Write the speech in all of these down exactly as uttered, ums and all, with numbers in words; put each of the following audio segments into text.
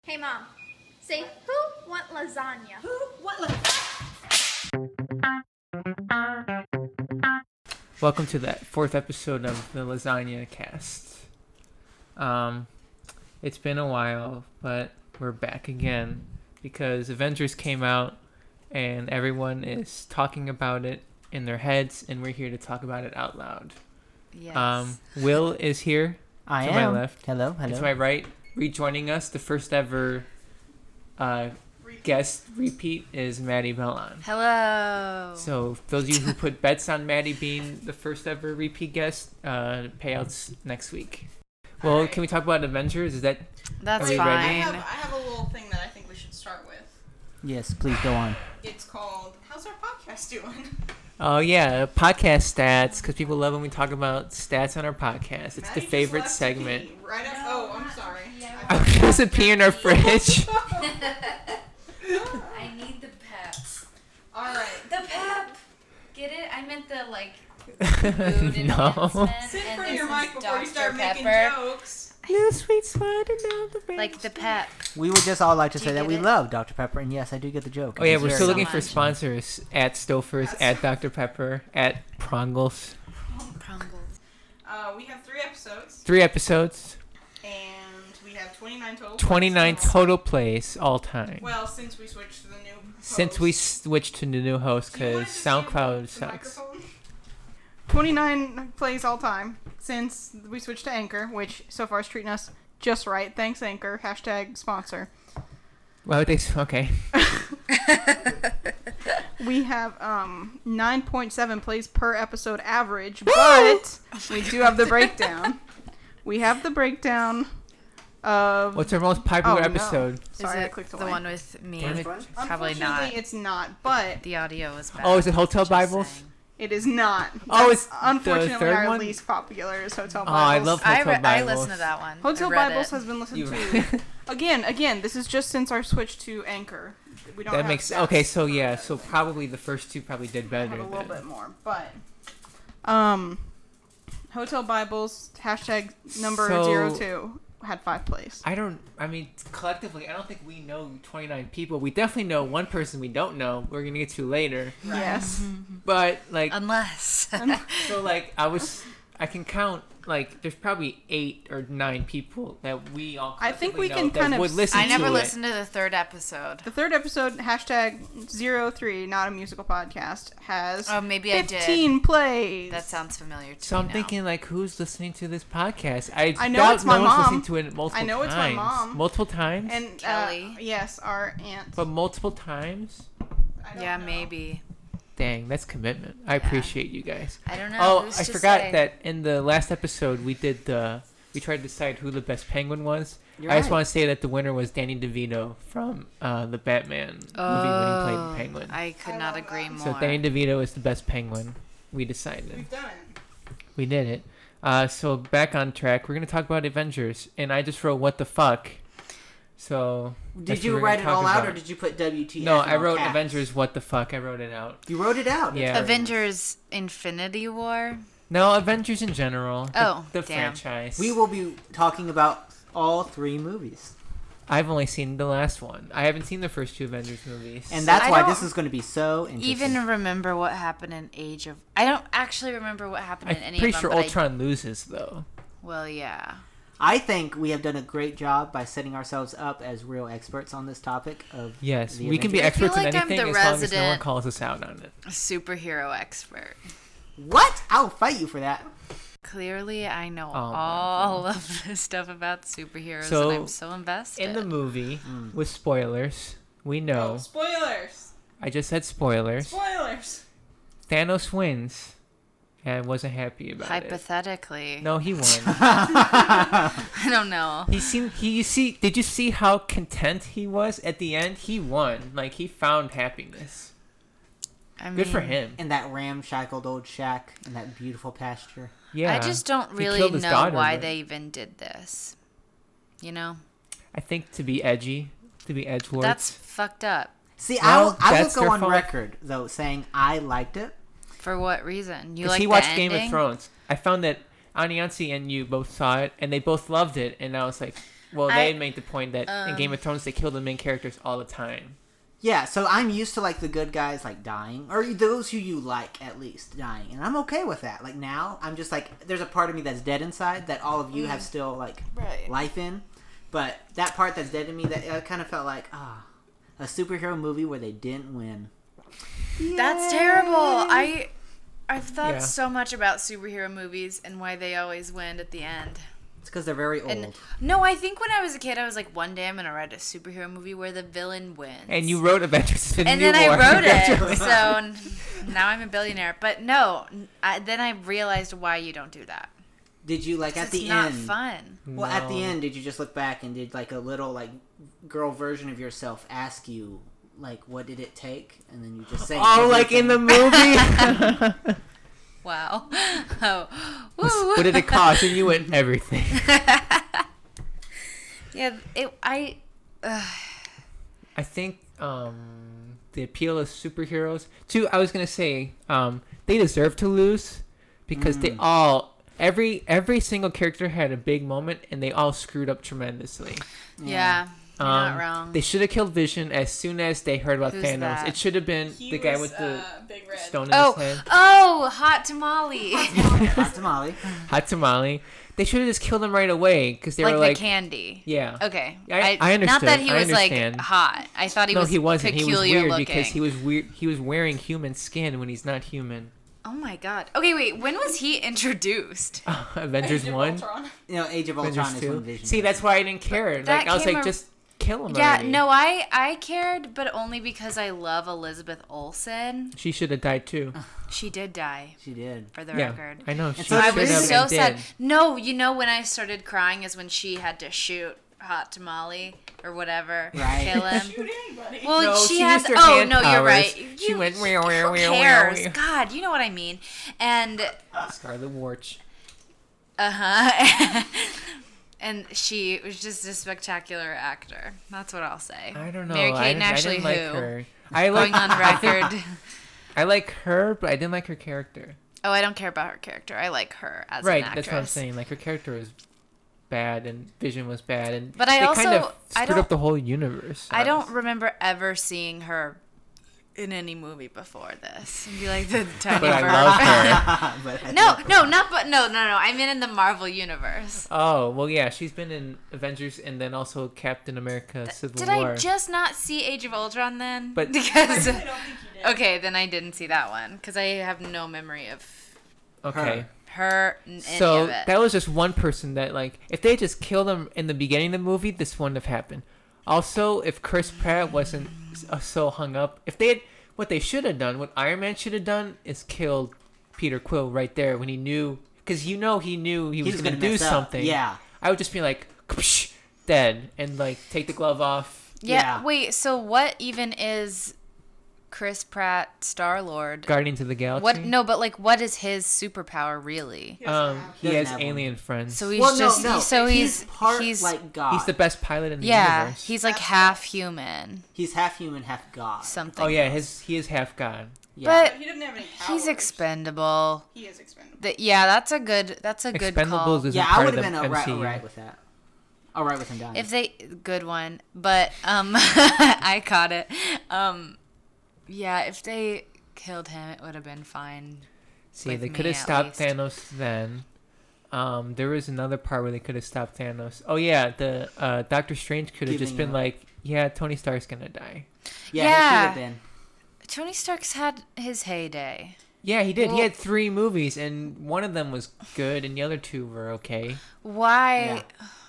Hey Mom, say who want lasagna? Who want lasagna? Welcome to that fourth episode of the Lasagna Cast. Um, it's been a while, but we're back again because Avengers came out and everyone is talking about it in their heads, and we're here to talk about it out loud. Yes. Um, Will is here. I to am. my left. Hello, hello. And to my right, rejoining us, the first ever uh, guest repeat is Maddie Bellon. Hello. So those of you who put bets on Maddie being the first ever repeat guest, uh, payouts next week. Well, right. Can we talk about Avengers? Is that That's Are we fine. ready? I have, I have a little thing that I think we should start with. Yes, please go on. It's called, how's our podcast doing? Oh yeah, podcast stats, because people love when we talk about stats on our podcast. It's Maddie the just favorite left to segment. pee Right up, oh, I'm sorry. I was supposed to pee in our fridge. I need the pep. All right. The pep. Get it? I meant the like food No. enhancement. Sit and for this your is mic before you Doctor start making Pepper. jokes. Little sweet spot and now the bench. Like the pep. We would just all like to Do say you that get we it? love Doctor Pepper, and yes, I do get the joke. Oh yeah, It's we're very still so looking nice. for much. sponsors at Stofers, That's- at Doctor Pepper, at Prongles. Prongles. Uh, we have three episodes, Three episodes, and we have twenty-nine total. twenty-nine points. total plays all time. Well, since we switched to the new host. Since we switched to the new host, Do you wanna because just hand SoundCloud the sucks. microphone? twenty-nine plays all time since we switched to Anchor, which so far is treating us just right. Thanks, Anchor. Hashtag sponsor. Why would they? s- Okay. We have um nine point seven plays per episode average, but we do have the breakdown. We have the breakdown of. What's our most popular Oh, no. episode? Sorry, is I it clicked the away. one with me? Damn it. Probably Unfortunately, not. it's not, but The audio is bad. Oh, is it Hotel Just Bibles? saying. it is not. Oh, That's it's the unfortunately third our one? least popular is Hotel Oh, I Bibles. love I, Hotel re- I Bibles. listened to that one. Hotel I read Bibles it. has been listened You- to. Again, again, this is just since our switch to Anchor. We don't that have makes stats okay. So for yeah, it. so probably the first two probably did I better. have a little than- bit more, but um, Hotel Bibles hashtag number So- zero two had five plays. I don't. I mean, collectively, I don't think we know twenty-nine people. We definitely know one person we don't know. We're gonna get to later. Yes, But like, Unless. so like, I was. I can count. Like, there's probably eight or nine people that we all. I think we collectively know can that kind of would listen I never to listened to the third episode. the third episode hashtag zero three not a musical podcast has Oh, maybe I did. fifteen plays. That sounds familiar to It. So me I'm now. thinking, like, who's listening to this podcast? I, I know doubt it's my no one's mom. listening to it multiple I know it's my times. mom. Multiple times. and Kelly. Uh, yes, our aunt. but multiple times. I don't Yeah, know. maybe. Dang, that's commitment. I Yeah. appreciate you guys. I don't know. Oh, who's I to forgot say? that in the last episode we did the we tried to decide who the best penguin was. You're I just right. want to say that the winner was Danny DeVito from uh, the Batman movie when he played the Oh, penguin. I could I not love agree that. more. So Danny DeVito is the best penguin. We decided. We've done it. We did it. Uh, so back on track. We're gonna talk about Avengers, and I just wrote what the fuck. So Did that's you what we're write it gonna all talk out, about. or did you put W T F? No, in I all wrote caps? Avengers. What the fuck? I wrote it out. You wrote it out. Yeah. That's very Avengers Infinity War. No, Avengers in general. The, Oh, the damn. franchise. nice. We will be talking about all three movies, I've only seen the last one. I haven't seen the first two Avengers movies. and that's I why don't this is going to be so interesting. Even remember what happened in Age of. I don't actually remember what happened in I'm any pretty of them. sure but I- Ultron loses, though. well, yeah. I think we have done a great job by setting ourselves up as real experts on this topic of Yes, the we can be Avengers. I feel experts in like I'm anything the as long as no one resident- calls us out on it. A superhero expert. What? I'll fight you for that. Clearly, I know Oh, my all of the stuff about superheroes, So, and I'm so invested. In the movie, Mm. with spoilers, we know. Oh, spoilers. I just said spoilers. Spoilers. Thanos wins, and wasn't happy about it. Hypothetically, No, he won. I don't know. he seemed. He you see? Did you see how content he was at the end? He won. Like he found happiness. I mean, Good for him. In that ramshackled old shack in that beautiful pasture. Yeah. I just don't He really killed his know daughter, why but- they even did this. You know, I think to be edgy, to be edgelord. that's fucked up. See, Well, I will, I will that's go their on fault. record though saying I liked it. For what reason? You Because like he the watched ending? Game of Thrones. I found that Aniansi and you both saw it, and they both loved it, and I was like, Well, I- they made the point that in Game of Thrones they kill the main characters all the time. Yeah, so I'm used to like the good guys like dying, or those who you like at least dying, and I'm okay with that. Like now, I'm just like, there's a part of me that's dead inside that all of you have still like Right. life in, but that part that's dead in me, that I kind of felt like ah, a superhero movie where they didn't win. That's terrible. I I've thought Yeah. so much about superhero movies and why they always win at the end. It's because they're very old. And no, I think when I was a kid, I was like, one day I'm gonna write a superhero movie where the villain wins. And you wrote Avengers Infinity and then I War. wrote it, so n- now I'm a billionaire. But no, I, then I realized why you don't do that. Did you like at It's the not end? fun. Well, at the No. end, did you just look back and did like a little like girl version of yourself ask you like what did it take, and then you just say Oh, like in the everything? movie. Wow. Oh. Woo. What did it cost? And you went everything. Yeah. It. I. Uh, I think um, the appeal of superheroes. Too, I was gonna say um, they deserve to lose because they all every every single character had a big moment and they all screwed up tremendously. yeah. You're Um, not wrong. They should have killed Vision as soon as they heard about Who's Thanos. that? It should have been He the guy was, with the uh, Big Red. stone in Oh. his head. Oh, hot tamale. Hot tamale. Hot tamale. They should have just killed him right away because they like were the like, candy. yeah. Okay. I- I Not that understood. he I was like understand. hot. I thought he no, was he wasn't. He peculiar was weird looking. because he was weird. He was wearing human skin when he's not human. Oh my god. Okay, wait. When was he introduced? Avengers Age of one, Ultron. You know, Age of Avengers Ultron is when two. Vision. See, that's why I didn't care. that Like I was came like, a- just kill him. Yeah, already. no, I I cared, but only because I love Elizabeth Olsen. She should have died too. She did die, She did. for the yeah, record. I know. She so I should was have so and sad. did. No, you know when I started crying is when she had to shoot Hot Tamale or whatever, Right. kill him. Shoot anybody. Well, No, she, she had. used her Oh hand no, you're powers. right. She You- went, Who "Meow, meow, meow, cares? meow." God, you know what I mean. And Scarlet Witch. uh huh. And she was just a spectacular actor. That's what I'll say. I don't know. Mary I Kate didn't, and I Ashley didn't like who? her. I like. Going on record. I like her, but I didn't like her character. Oh, I don't care about her character. I like her as Right, an actress. that's what I'm saying. Like her character was bad, and Vision was bad, and But I they also- kind of I screwed don't- up the whole universe. I don't honestly. remember ever seeing her in any movie before this. And be like the tiny But I bird. love her. But I No, think- no, not but no, no, no. I mean in the Marvel universe. Oh well, yeah, she's been in Avengers and then also Captain America: Civil Did War. I just not see Age of Ultron then? But- because I don't think you did. okay, then I didn't see that one because I have no memory of Okay. Her. her. n- Any So of it. that was just one person that like if they just killed him in the beginning of the movie, this wouldn't have happened. Also, if Chris Pratt wasn't uh, so hung up, if they had what they should have done, what Iron Man should have done is killed Peter Quill right there when he knew, because you know he knew he He was, was going gonna to do mess up. something. Yeah. I would just be like, "Kapsh," dead, and like take the glove off. yeah, yeah. Wait. So what even is Chris Pratt Star Lord? Guardians of the Galaxy. What? No, but like, what is his superpower really? Um, he Doesn't has have one. alien friends. So he's Well, no, just no. so he's part he's like God. he's the best pilot in the yeah universe. he's like half human He's half human, half God. something. Oh yeah, his he is half god. Yeah. But He didn't have any powers. he's expendable. He is expendable. Th- yeah, that's a good that's a good call. Expendables isn't yeah, I part would of have the been alright, M C U. alright with that. Alright with him dying. If they good one, but um, I caught it. Um, yeah, if they killed him, it would have been fine. See, with they me, could have at stopped least. Thanos then. Um, there was another part where they could have stopped Thanos. Oh yeah, the uh, Doctor Strange could have just Giving been up. like, "Yeah, Tony Stark's gonna die." yeah, Yeah. he should have been. Tony Stark's had his heyday. Yeah, he did. Well- he had three movies, and one of them was good, and the other two were okay. Why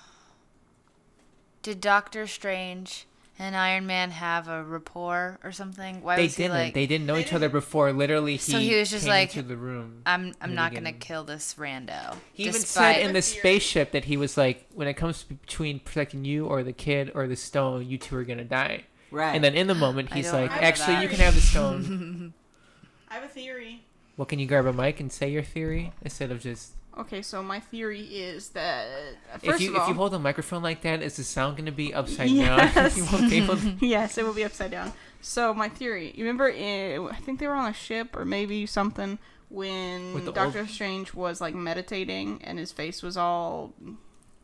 did Doctor Strange and Iron Man have a rapport or something? Why they was he didn't. like, they didn't know They each other before. Literally, he, So he was just came like, into the room. I'm I'm the not gonna beginning. kill this rando. He even despite- said in the Fear. spaceship that he was like, when it comes between protecting you or the kid or the stone, you two are gonna die. Right. And then in the moment, I he's don't like, remember actually, that. you can have the stone. I have a theory. Well, can you grab a mic and say your theory instead of just Okay, so my theory is that uh, if first you of all, if you hold a microphone like that, is the sound going to be upside Yes. down? You won't be able to- yes, it will be upside down. So my theory, you remember? In, I think they were on a ship or maybe something when With the Doctor old- Strange was like meditating and his face was all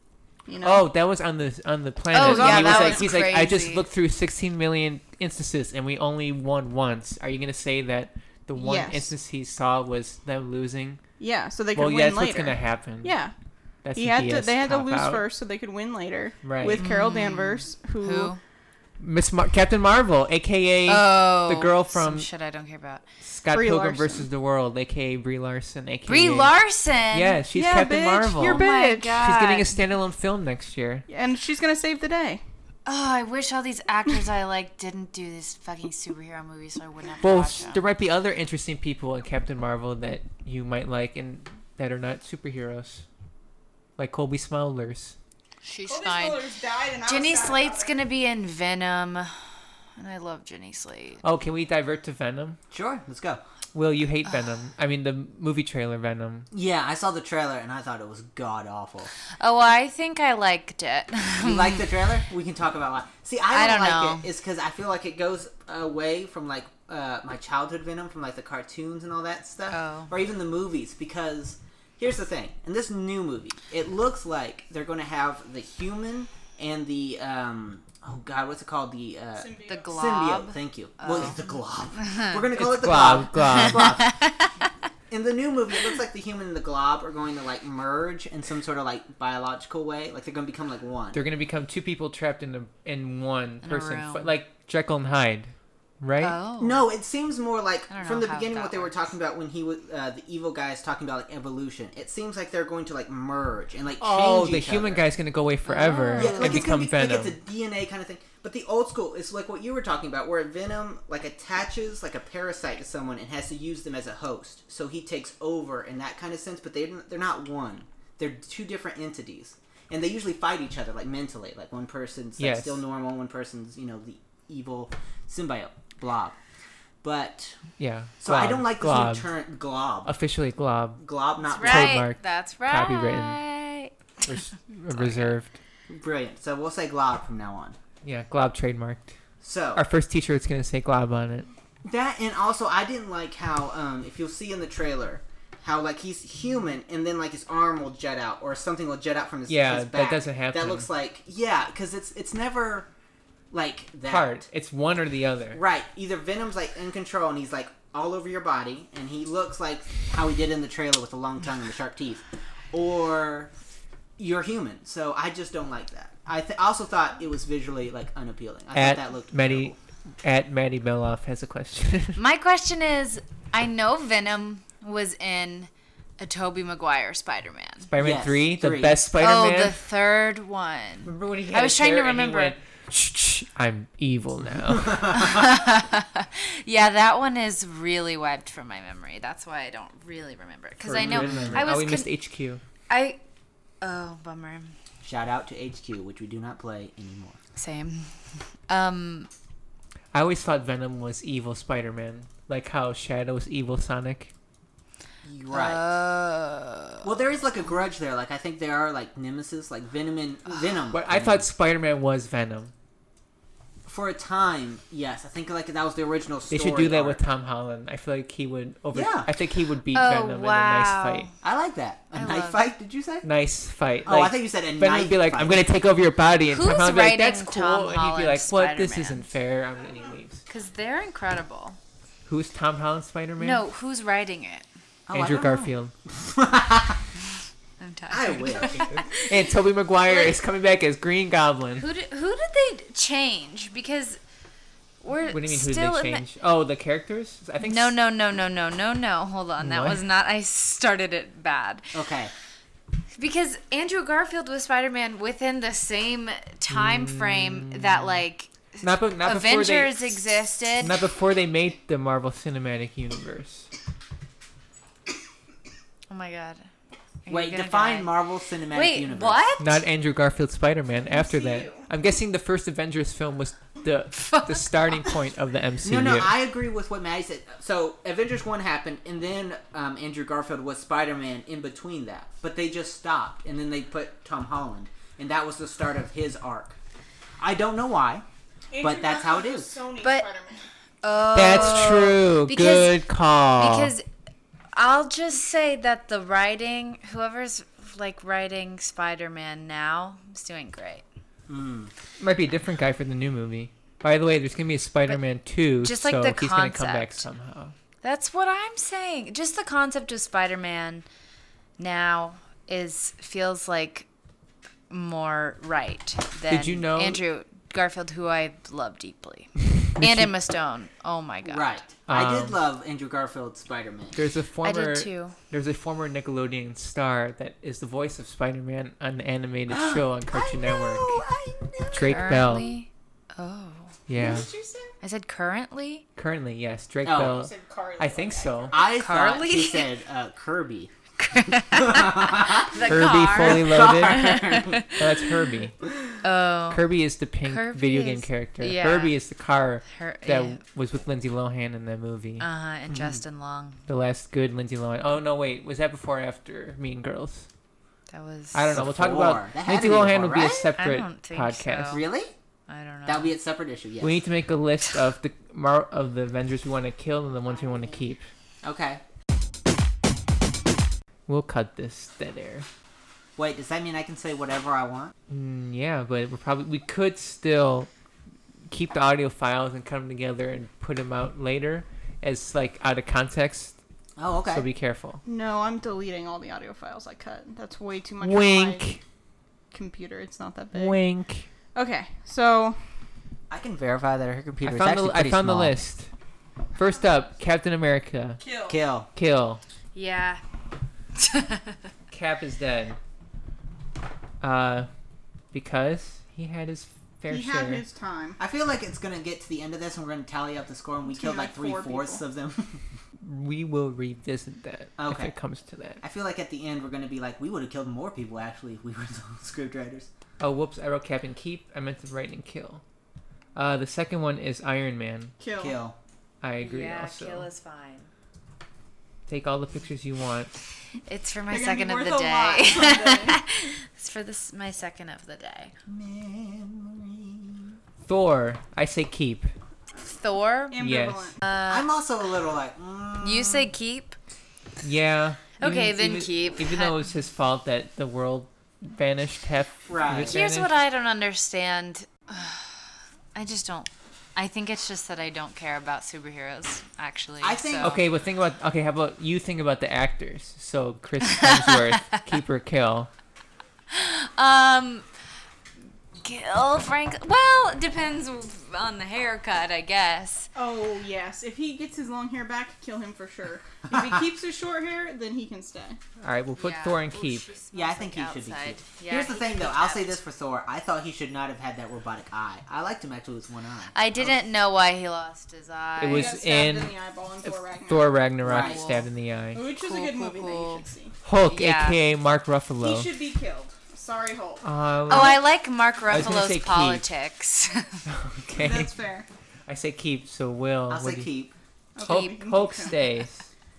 You know? Oh, that was on the on the planet. Oh, yeah, he was that like, was he's like, I just crazy. looked through sixteen million instances and we only won once. Are you gonna say that the one Yes. instance he saw was them losing? Yeah, so they could Well, win yeah, that's later. what's gonna happen. Yeah, That's he the had B to. S They had to cop lose out. first so they could win later. Right. With Carol Danvers, who, Who? Miss Mar- Captain Marvel, aka Oh, the girl some from shit I don't care about. Scott Brie Pilgrim Larson. versus the World, aka Brie Larson, aka Brie Larson. Yeah, she's yeah, Captain bitch, Marvel. you're Oh my bitch, God. She's getting a standalone film next year. and she's gonna save the day. Oh, I wish all these actors I like didn't do this fucking superhero movie, so I wouldn't have to Well, watch s- them. there might be other interesting people in Captain Marvel that you might like and that are not superheroes, like Colby Smulders. She's fine. Jenny Slate's gonna be in Venom, and I love Jenny Slate. Oh, can we divert to Venom? Sure, let's go. Will, you hate Venom? I mean, the movie trailer Venom. Yeah, I saw the trailer and I thought it was god awful. Oh, I think I liked it. You like the trailer? We can talk about why. See, I I don't, don't like know. it. It's because I feel like it goes away from like uh, my childhood Venom, from like the cartoons and all that stuff, Oh. or even the movies. Because here's the thing: in this new movie, it looks like they're going to have the human and the um, oh god, what's it called? The uh, The symbiote. Glob. Thank you. Oh. Well, it's the glob. We're gonna call It's it the Glob, glob. Glob. Glob. In the new movie, it looks like the human and the glob are going to like merge in some sort of like biological way. Like they're going to become like one. They're gonna become two people trapped in a in one In a person, room. F- like Jekyll and Hyde, right? Oh. No, it seems more like I don't from know the how beginning that what they were works. talking about when he was uh, the evil guy is talking about like evolution. It seems like they're going to like merge and like change Oh, the each human other. guy's gonna go away forever Yeah, and like it's gonna become be, Venom. like it's a D N A kind of thing. But the old school is like what you were talking about, where Venom like attaches like a parasite to someone and has to use them as a host. So he takes over in that kind of sense. But they they're not one. They're two different entities, and they usually fight each other like mentally. Like one person's like, Yes. still normal, one person's you know the evil symbiote blob. But yeah. so I Glob, don't like this Glob. new term glob. Officially Glob, Glob, not That's right. Trademark. That's right. Copywritten. res- reserved. brilliant. So we'll say glob from now on. Yeah, Glob trademarked. So Our first T-shirt's gonna say Glob on it. that, and also I didn't like how um, if you'll see in the trailer how like he's human and then like his arm will jet out or something will jet out from his, Yeah, his that back. doesn't happen. That looks like yeah, because it's it's never like that. Part. It's one or the other. Right. Either Venom's like in control and he's like all over your body and he looks like how he did in the trailer with the long tongue and the sharp teeth, or you're human. So I just don't like that. I th- also thought it was visually like unappealing. I At thought that looked Maddie, at Maddie Beloff has a question. My question is, I know Venom was in a Tobey Maguire Spider-Man. Spider-Man Yes, three, the three. best Oh, Spider-Man. the third one. Remember when he had I was his trying to hair and he remember. went, shh, shh, I'm evil now. Yeah, that one is really wiped from my memory. That's why I don't really remember it. Because I know I was. oh, we con- missed H Q. I. Oh, bummer. Shout out to H Q, which we do not play anymore. Same. Um. I always thought Venom was evil Spider-Man, like how Shadow's evil Sonic. Right. Uh, Well, there is like a grudge there. Like I think there are like nemesis, like Venom and Venom. But I thought Spider-Man was Venom. for a time, yes, I think like that was the original They story. should do that arc. with Tom Holland. I feel like he would over. Yeah. I think he would beat Oh, Venom wow. in a nice fight. I like that. A I knife love- fight? Did you say? Nice fight. Oh, I Like, think you said a Venom knife would be like, fight. "I'm gonna take over your body," and Tom Who's Holland would be like, writing "That's cool," Tom and he'd be like, Holland's "What? This Spider-Man? isn't fair." I'm and he leaves. Because they're incredible. Who's Tom Holland Spider-Man? No, who's writing it? Oh, I Andrew don't know. Garfield. I'm I tired. wish. And Tobey Maguire is coming back as Green Goblin. Who did who did they change? Because we're What do you mean? Who did still they in the- change? Oh, the characters. I think. No, s- no, no, no, no, no, no. Hold on. That What? was not. I started it bad. Okay. Because Andrew Garfield was Spider-Man within the same time frame that like Not, be- not before Avengers they. existed. Not before they made the Marvel Cinematic Universe. Oh my god. Are you Wait, gonna define die? Marvel Cinematic Wait, Universe. what? Not Andrew Garfield Spider-Man. After M C U. that, I'm guessing the first Avengers film was the the starting point of the M C U. No, no, I agree with what Maddie said. So Avengers one happened, and then um, Andrew Garfield was Spider-Man in between that. But they just stopped, and then they put Tom Holland, and that was the start of his arc. I don't know why. But that's how it is. But- Oh, That's true. because- Good call. Because I'll just say that the writing, whoever's like writing Spider-Man now is doing great. Mm. Might be a different guy for the new movie. By the way, there's gonna be a Spider-Man two, just like so the he's gonna come back concept. somehow. That's what I'm saying. Just the concept of Spider-Man now is feels like more right than Did you know- Andrew Garfield, who I love deeply, and Emma Stone. Oh my god, Right. I did Um, love Andrew Garfield's Spider-Man. There's a I former did too. there's a former Nickelodeon star that is the voice of Spider-Man on the animated show on Cartoon Network. I know. Drake Bell. Currently, oh, Yeah. What did you say? I said currently. Currently, yes, Drake Oh. Bell. You said Carly. I think so. I Carly? thought she said uh, Kirby. The Herbie car. fully loaded. No, that's Herbie. Oh, Kirby is the pink Kirby video game is- character. yeah. Herbie is the car her. that Yeah. was with Lindsay Lohan in that movie. Uh huh. And Justin Long. The last good Lindsay Lohan. Oh no, wait, was that before or after Mean Girls? That was. I don't know. We'll talk Before. about That had Lindsay to be Lohan before, will be a right? separate I don't think podcast. so. Really? I don't know. That would be a separate issue. Yes. We need to make a list of the Mar- of the Avengers we want to kill and the ones we want to keep. Okay. We'll cut this dead air. Wait, does that mean I can say whatever I want? Mm, yeah, but we're probably we could still keep the audio files and cut them together and put them out later as like out of context. Oh, okay. So be careful. No, I'm deleting all the audio files I cut. That's way too much on my Wink, computer. It's not that big. wink. Okay, so I can verify that her computer I is found actually the I pretty found small. the list. First up, Captain America. kill. Kill. Kill. Yeah. Cap is dead. Uh, because he had his fair He share. had his time. I feel like it's gonna get to the end of this and we're gonna tally up the score and we It's gonna killed be like like three four fourths people. of them. We will revisit that if Okay. it comes to that. I feel like at the end we're gonna be like, we would have killed more people actually if we were the script writers. Oh, whoops! I wrote Cap and keep. I meant to write and kill. Uh, the second one is Iron Man. Kill. Kill. I agree. Yeah, also, kill is fine. take all the pictures you want. It's for my They're gonna be second of worth the a lot day. someday. It's for this my second of the day. Memory. Thor. I say keep. Thor. Ambivalent. Yes. Uh, I'm also a little like. Mm, you say keep. Yeah. Okay, even, then even, keep. Even though it was his fault that the world vanished, half of Right. it Here's what vanished. I don't understand. I just don't. I think it's just that I don't care about superheroes. Actually, I think- so- Okay, but think about. Okay, how about you think about the actors? So Chris Hemsworth, keep or kill. Um, kill Frank. Well, it depends on the haircut, I guess. Oh, yes. If he gets his long hair back, kill him for sure. If he keeps his short hair, then he can stay. All right, we'll put Yeah. Thor in Ooh, keep. she smells Yeah, I think like he should be outside. keep. Yeah, Here's the he thing should though, be I'll say kept. this for Thor. I thought he should not have had that robotic eye. I liked him actually with one eye. I didn't know why he lost his eye. It He was got stabbed in in the eyeball in Thor Ragnarok. Thor Ragnarok Right. stabbed in the eye. Which was a Cool, good cool, movie that cool. you should see. Hulk, Yeah. aka Mark Ruffalo. He should be killed. Sorry, Hulk. Uh, Oh, I like Mark was gonna say Ruffalo's keep. politics. okay. That's fair. I say keep. So Will. I'll what say do you- keep. Okay, we Hulk, can Hulk keep him. stays.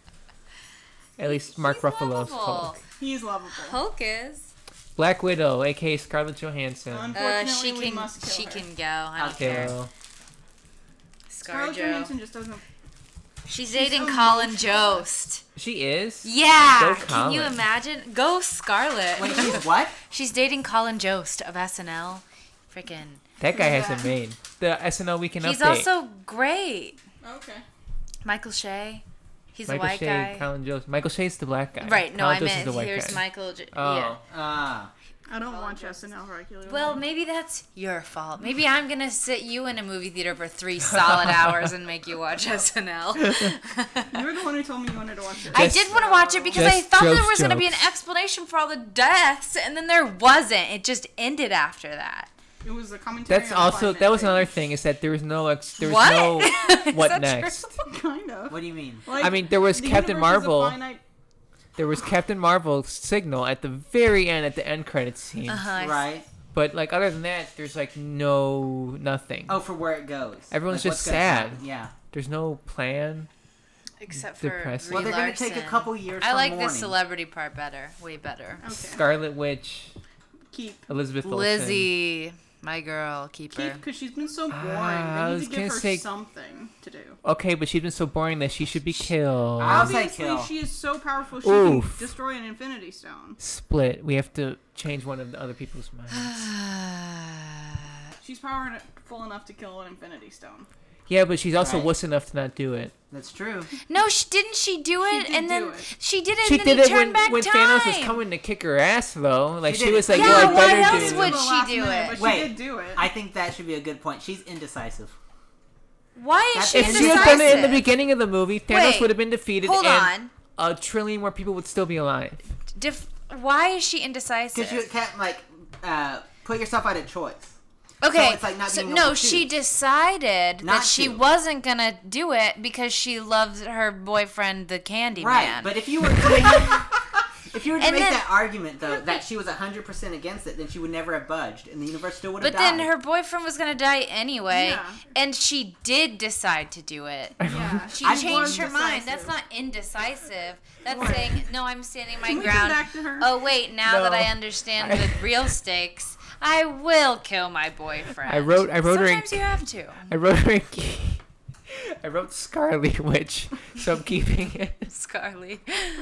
At least Mark He's Ruffalo's lovable. Hulk. He's lovable. Hulk is. Black Widow, aka Scarlett Johansson. Uh, Unfortunately, she we can. must kill She her. can go. I don't Okay. care. Kill. Scarlett ScarJo. Johansson just doesn't. She's She's dating so Colin emotional. Jost. She is. Yeah. Go Can you Colin. imagine? Go Scarlett. Wait, she's what? She's dating Colin Jost of S N L. Freaking. That guy Yeah. hasn't made the S N L Weekend He's Update. also great. Okay. Michael Shea. He's Michael a white Shea, guy. Colin Jost. Michael Shea's the black guy. Right. No, Colin I Jost is meant the white here's guy. Michael. J- Oh. Yeah. Ah. I don't Colin watch Jost. S N L regularly. Well, maybe that's your fault. Maybe I'm gonna sit you in a movie theater for three solid hours and make you watch S N L. You're the one who told me you wanted to watch it. I Just- did want to watch it because I Just thought there jokes, was gonna be an jokes. explanation for all the deaths, and then there wasn't. It just ended after that. It was a commentary. That's on the also climate that was change. another thing is that there was no ex- there was What? no Is what that next. true? Kind of. What do you mean? Like, I mean, there was the Captain universe is a Marvel. finite- There was Captain Marvel's signal at the very end at the end credits scene. Uh-huh. Right. But like other than that, there's like no nothing. Oh, for where it goes. Everyone's Like, just what's gonna sad. happen. Yeah. There's no plan. Except for Depressing. Brie Well, they're gonna take a Larson. couple years. I from like the mourning. celebrity part better. Way better. Okay. Scarlet Witch, Keep. Elizabeth Olsen. Lizzie. My girl, keep Keep, her. because she's been so boring. Ah, I they was need to give gonna her say- something to do. Okay, but she's been so boring that she should be killed. I was like, Obviously, kill. she is so powerful she Oof. can destroy an Infinity Stone. Split. We have to change one of the other people's minds. She's powerful enough to kill an Infinity Stone. Yeah, but she's also Right. wuss enough to not do it. That's true. No, she didn't. She do it, did and then do it. she did it, She and then did he it turned when, back when time. Thanos was coming to kick her ass, though. Like, She she, did was it. like, Yeah, well, I why better else do would it. The she last do minute, it? But Wait. she did do it. I think that should be a good point. She's indecisive. Why is That's she If indecisive. she had done it in the beginning of the movie, Thanos Wait, would have been defeated, Hold and on. a trillion more people would still be alive. Dif- why is she indecisive? Because you can't, like, uh, put yourself out of choice. Okay, So it's like not so, being able no, to she choose. decided Not that she to. wasn't gonna do it because she loves her boyfriend, the Candy Right, Man. but if you were to make, if you were to And make then- that argument, though, that she was one hundred percent against it, then she would never have budged, and the universe still would have But died. then her boyfriend was gonna die anyway, Yeah. and she did decide to do it. Yeah, She I changed was her mind. That's decisive. not indecisive. That's Right. saying, no, I'm standing my Can we come ground. back to her? Oh, wait, now that No. I understand the real stakes, I will kill my boyfriend. I wrote- I wrote her in- Sometimes you have to. I wrote her. I wrote Scarlet Witch, so I'm keeping it. Scarly.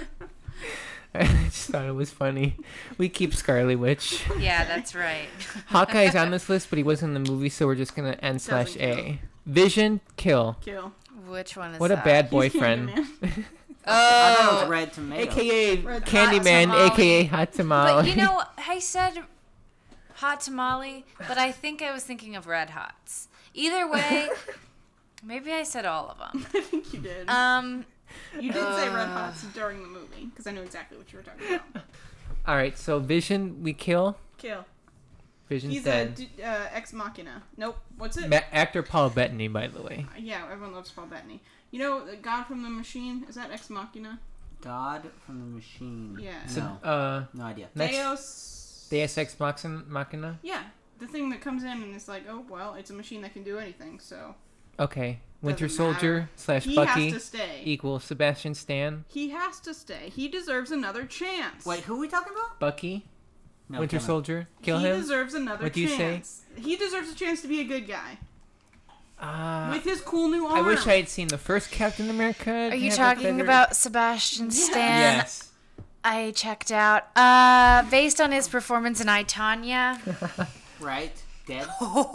I just thought it was funny. We keep Scarlet Witch. Yeah, that's right. Hawkeye's on this list, but he wasn't in the movie, so we're just gonna N slash A. Vision, kill. Kill. Which one is What a that? bad He's boyfriend. Candyman. I thought it was Oh. red tomato. A K A Red Candyman, Hot A K A Hot Tamale. But you know, I said hot tamale, but I think I was thinking of red hots. Either way, maybe I said all of them. I think you did. Um, you did say Red uh, Hots during the movie, because I knew exactly what you were talking about. All right, so Vision, we kill. Kill. Vision's He's a dead. d- uh, ex machina. Nope. What's it? Ma- actor Paul Bettany, by the way. Yeah, everyone loves Paul Bettany. You know, the God from the Machine? Is that ex machina? God from the machine. Yeah. So, No, uh, no idea. next, Deus. Deus Ex Machina- Machina. Yeah. The thing that comes in and it's like, oh, well, it's a machine that can do anything, so. Okay, Winter Doesn't Soldier matter. slash He Bucky has to stay. equals Sebastian Stan. He has to stay. He deserves another chance. Wait, who are we talking about? Bucky, No, Winter kill him. Soldier, kill he him. deserves another What do you say? chance. He deserves a chance to be a good guy. Uh, With his cool new arm. I wish I had seen the first Captain America. are you have a talking better- about Sebastian Stan? Yes. I checked out. Uh, based on his performance in I, Tonya. Right? Dead?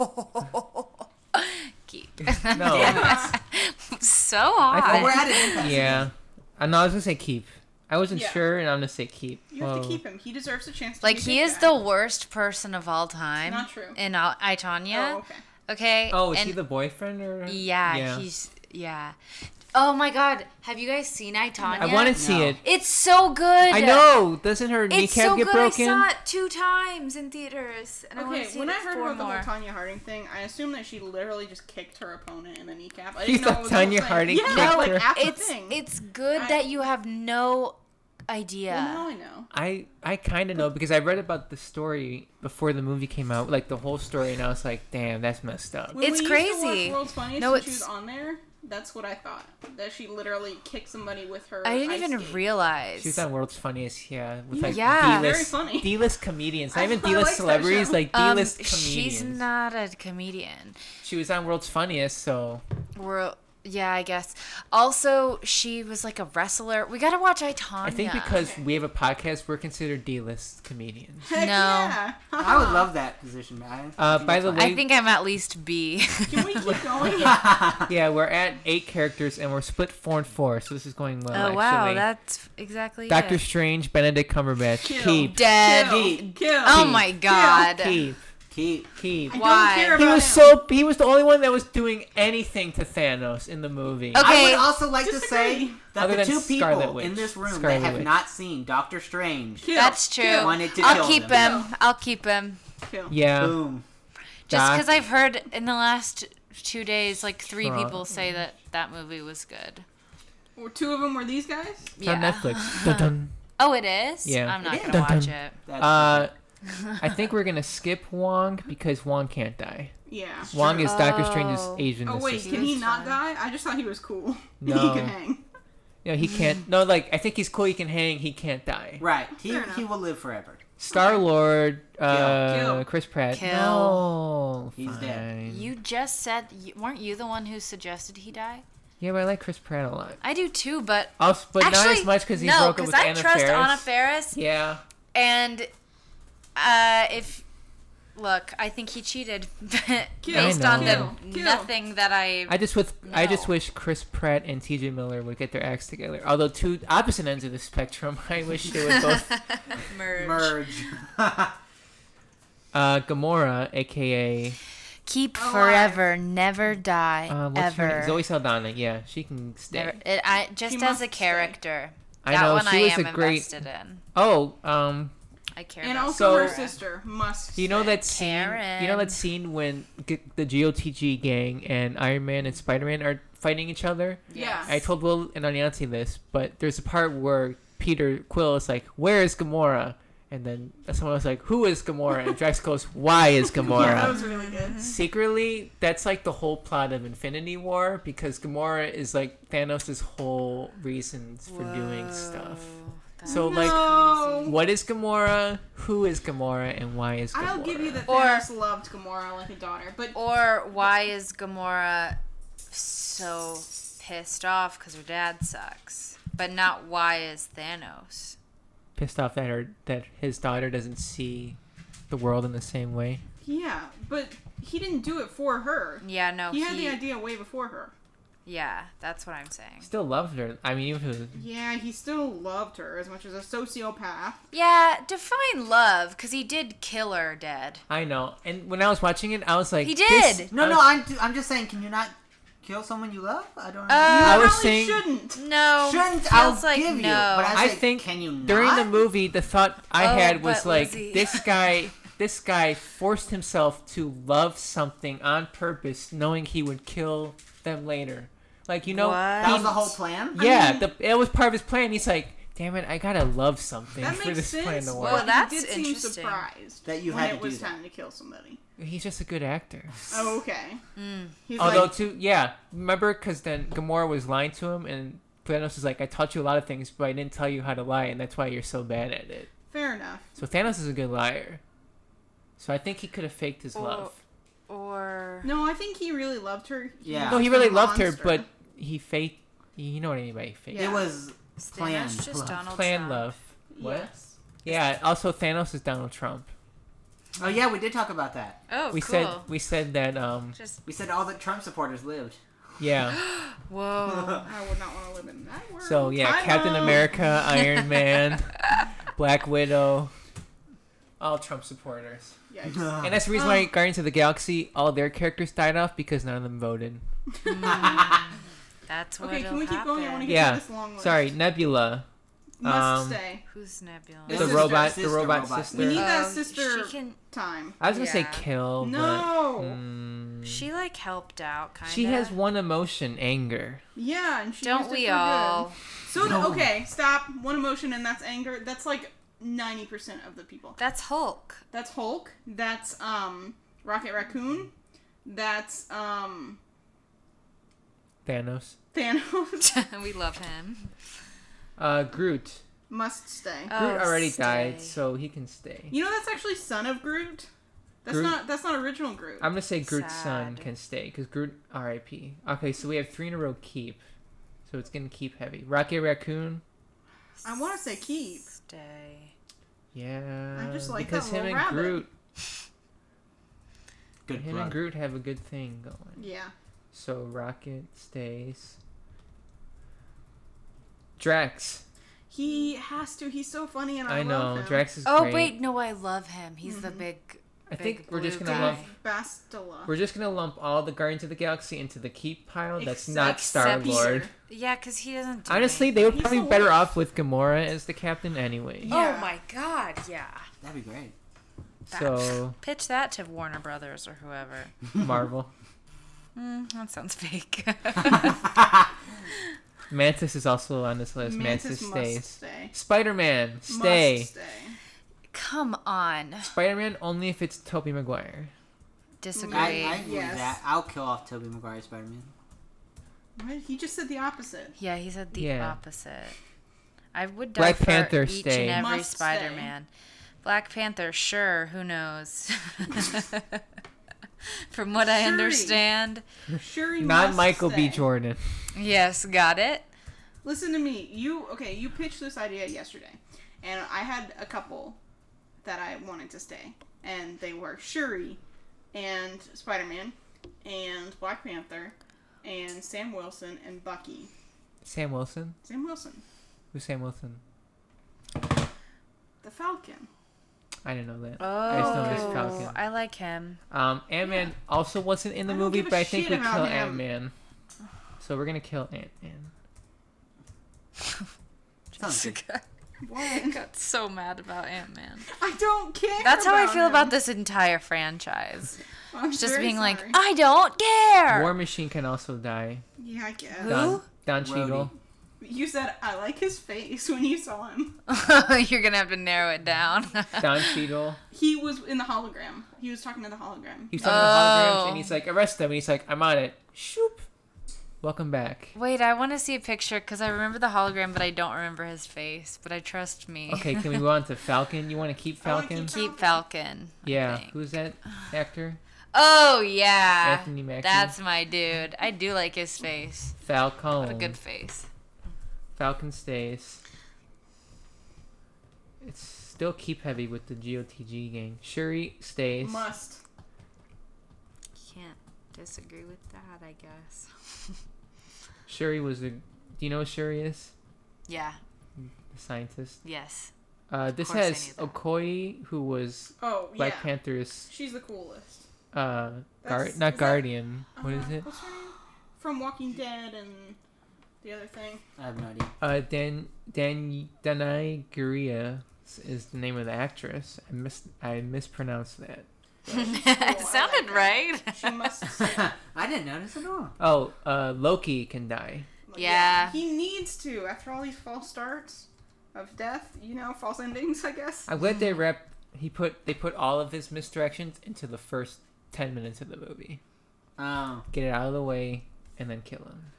Keep. No. So I Oh, hot. we're at an impasse. Yeah. I know. I was gonna say keep. I wasn't Yeah. sure, and I'm gonna say keep. You have Whoa. to keep him. He deserves a chance to Like, be a he good is guy. the worst person of all time. Not true. In I, I, Tonya. Oh, okay. Okay. Oh, is and he the boyfriend or? Yeah, he's yeah. Oh my God, have you guys seen I, Tonya? I want to see No. it. It's so good. I know. Doesn't her It's kneecap so get good. broken? I saw it two times in theaters, and I want Okay, to see when it I heard four about more. the whole Tanya Harding thing, I assumed that she literally just kicked her opponent in the kneecap. I You didn't know thought it was the whole Tanya thing. Harding yeah, kicked like, her? after the It's thing. it's good I- that you have no idea. Well, now I know. I I kind of know because I read about the story before the movie came out, like the whole story, and I was like, damn, that's messed up. When It's we crazy. Used to watch World's Funniest No, when she it's- was on there. That's what I thought. That she literally kicked somebody with her. Uh, I didn't ice even skate. realize. She was on World's Funniest, yeah, with like Yeah. Very D-list, funny. D-list comedians, not I- even I D-list like that celebrities, show. like um, D-list comedians. she's not a comedian. She was on World's Funniest, so We're yeah, I guess. Also, she was like a wrestler. We gotta watch I, Tonya. I think because we have a podcast, we're considered D-list comedians. Heck No. yeah. I would love that position, man. Uh, by the way, I think I'm at least B. Can we keep going? yeah, we're at eight characters and we're split four and four, so this is going well. Oh actually. wow, that's exactly Doctor it. Strange, Benedict Cumberbatch, Kill. keep, Dead. Keep. Kill. Oh Keep. my God. keep, Keep. keep. I Why? don't care He about was him. so he was the only one that was doing anything to Thanos in the movie. Okay. I would also like to Disagree. say that Other the than two Scarlet people Witch. in this room Scarlet that have Witch. not seen Doctor Strange Kill. That's true. Kill. wanted to I'll kill keep them. him. I'll keep him. Kill. Yeah, Boom. Just Doc. because I've heard in the last two days, like three Strong. people say that that movie was good. Or two of them were these guys? it's on Netflix. Dun, dun. Oh, it is? Yeah. I'm not It going is. to watch Dun, it. That's Uh, I think we're gonna skip Wong because Wong can't die. Yeah. Wong is Doctor Oh. Strange's Asian Oh wait, assistant. can he was not fine. die? I just thought he was cool. No. he could hang. No, he can't. No, like I think he's cool. He can hang. He can't die. right. He Fair enough. he will live forever. Star Lord, uh, Kill. Chris Pratt. Kill. No, He's dead. fine. You just said, you- weren't you the one who suggested he die? Yeah, but I like Chris Pratt a lot. I do too, but Also, but actually, not as much because he no, broke up with I Anna trust Faris. Anna Faris, Yeah. and uh, if look, I think he cheated Kill. based I on know. the Kill. nothing that I. I just with I just No. wish Chris Pratt and T J Miller would get their acts together. Although two opposite ends of the spectrum, I wish they would both. merge. Merge. Uh, Gamora, aka Keep Alive. forever, never die, uh, what's her ever. name? Zoe Saldana. Yeah, she can stay. Never, it, I just She as must a stay. character. I that know one she I was am a great. invested in. Oh, um, I care. And about also So- her Sarah. sister must. you know stay. that scene? Karen. You know that scene when G- the G O T G gang and Iron Man and Spider Man are fighting each other? Yeah. I told Will and Anyansi this, but there's a part where Peter Quill is like, "Where is Gamora?" And then someone was like, "Who is Gamora?" And Drax goes, "Why is Gamora?" Yeah, that was really good. Secretly, that's like the whole plot of Infinity War because Gamora is like Thanos' whole reasons for doing stuff. That's So, like, No. what is Gamora? Who is Gamora? And why is Gamora? I'll give you that Or- Thanos loved Gamora like a daughter, but Or why is Gamora so pissed off because her dad sucks? But not why is Thanos? Pissed off that her that his daughter doesn't see the world in the same way. yeah, but he didn't do it for her. Yeah, no, He he. had the idea way before her. Yeah, that's what I'm saying. Still loved her. I mean, even if it was, Yeah, he still loved her as much as a sociopath. Yeah, define love, because he did kill her dead. I know. And when I was watching it, I was like, He this- did! No, I no, was- I'm, I'm just saying, can you not kill someone you love? I don't know. Uh, I You was probably saying- shouldn't. No, Shouldn't feels I'll like give you, no. but I, I say, think can you not? during the movie, the thought I Oh, had was but like, Lizzie. this guy, this guy forced himself to love something on purpose, knowing he would kill them later. Like, you know, What? That he- was the whole plan? yeah, mean- the, it was part of his plan. He's like, damn it, I gotta love something That for makes this sense. plan to but work. Well, that's he did seem interesting. surprised That you when had it to was do that. time to kill somebody. He's just a good actor. Oh, okay. Mm. He's Although, like, too, yeah, remember, because then Gamora was lying to him, and Thanos is like, I taught you a lot of things, but I didn't tell you how to lie, and that's why you're so bad at it. fair enough. So Thanos is a good liar. So I think he could have faked his Or- love. Or No, I think he really loved her. Yeah. No, he was a really loved her, monster. but he faked. You know what I mean by fake? Yeah. It was is planned. Thanos just love. Donald Planned Trump? love. What? Yes. Yeah. Also, Thanos is Donald Trump. Oh, yeah, we did talk about that. Oh, we cool. said we said that. Um. Just We said all the Trump supporters lived. Yeah. whoa. I would not want to live in that world. So yeah, Time Captain out. America, Iron Man, Black Widow, all Trump supporters. Yikes. And that's the reason why Guardians of the Galaxy, all their characters died off because none of them voted. That's what Okay, can we keep going? I want to get Yeah. through this long list. Sorry, Nebula, Must um, stay. Who's Nebula? The the sister, robot, sister the robot, robot. sister. We need that Um, sister She can. time. I was gonna say Yeah. kill, No. but mm, She like helped out, kind of. she has one emotion, anger. Yeah, and she Don't used it we for all? good. So No. okay, stop. One emotion, and that's anger. That's like ninety percent of the people. That's Hulk. That's Hulk. That's um Rocket Raccoon. That's um Thanos. Thanos. We love him. Uh, Groot. Must stay. Oh, Groot already stay. died, so he can stay. You know that's actually son of Groot. That's Groot- not. That's not original Groot. I'm gonna say Groot's son Sad. can stay because Groot R I P. Okay, so we have three in a row keep, so it's gonna keep heavy. Rocket Raccoon. I want to say keep. Stay. Yeah. I just like because that him little and rabbit. Groot, Good him blood. and Groot have a good thing going. Yeah. So Rocket stays. Drax. He has to. He's so funny, and I, I know love him. Drax is Oh great. wait, no, I love him. He's the Mhm. big. I think big we're just blue gonna guy. lump. Bastila. We're just gonna lump all the Guardians of the Galaxy into the keep pile. That's Except not Star Lord. Peter. Yeah, because he doesn't. Do Honestly, they would He's probably the be better worst. off with Gamora as the captain anyway. anything. Yeah. Oh my god, yeah. That'd be great. So Pitch that to Warner Brothers or whoever. Marvel. Mm, that sounds fake. Mantis is also on this list. Mantis Mantis, must stays. stay. Spider-Man, stay. Must stay. Come on. Spider-Man only if it's Tobey Maguire. Disagree. I, I agree Yes. with that. I'll kill off Tobey Maguire Spider-Man. What? He just said the opposite. Yeah, he said the Yeah. opposite. I would die Black for Panther, each stay. and every Must stay. Spider-Man. Black Panther, sure. Who knows? From what I Shuri. understand. Shuri Not must Michael B. stay. Jordan. Yes, got it. Listen to me. You okay? You pitched this idea yesterday, and I had a couple that I wanted to stay, and they were Shuri, and Spider-Man, and Black Panther, and Sam Wilson and Bucky. Sam Wilson? Sam Wilson, Who's Sam Wilson? the Falcon. I didn't know that. Oh, I just know this Falcon. I like him. Um, Ant-Man Yeah. also wasn't in the I don't movie, give a but I think shit we about kill him. Ant-Man. So we're gonna kill Ant-Man. Sounds good. What? Got so mad about Ant-Man. I don't care. That's how I feel him. about this entire franchise. I'm Just very being like, sorry. I don't care. War Machine can also die. Yeah, I guess. Who? Don, Don Rhodey. Cheadle. You said I like his face when you saw him. You're gonna have to narrow it down. Don Cheadle. He was in the hologram. He was talking to the hologram. He's talking to holograms, Oh. and he's like, arrest them. And he's like, I'm on it. Shoop. Welcome back. Wait, I want to see a picture because I remember the hologram, but I don't remember his face. But I trust me. Okay, can we go on to Falcon? You want to keep I wanna Falcon? keep- Keep Falcon. I Yeah. think. Who's that actor? Oh yeah. Anthony Mackie. That's my dude. I do like his face. Falcon. What a good face. Falcon stays. It's still keep heavy with the G O T G gang. Shuri stays. Must. Can't disagree with that, I guess. Shuri was a. Do you know what Shuri is? Yeah. The scientist. Yes. Uh, this course I has knew that. Okoye, who was Oh, Black yeah. Panther's. She's the coolest. Uh, That's- guard, is not that- guardian. What is Uh, it? What's her name? From Walking Dead and the other thing. I have no idea. Uh, Dan Dan Danai Gurria is the name of the actress. I mis I mispronounced that. It sounded her. right. She must. I didn't notice at all. Oh, uh, Loki can die. Yeah. He needs to after all these false starts of death. You know, false endings. I guess. I'm glad they rep. He put they put all of his misdirections into the first ten minutes of the movie. Oh. Get it out of the way and then kill him.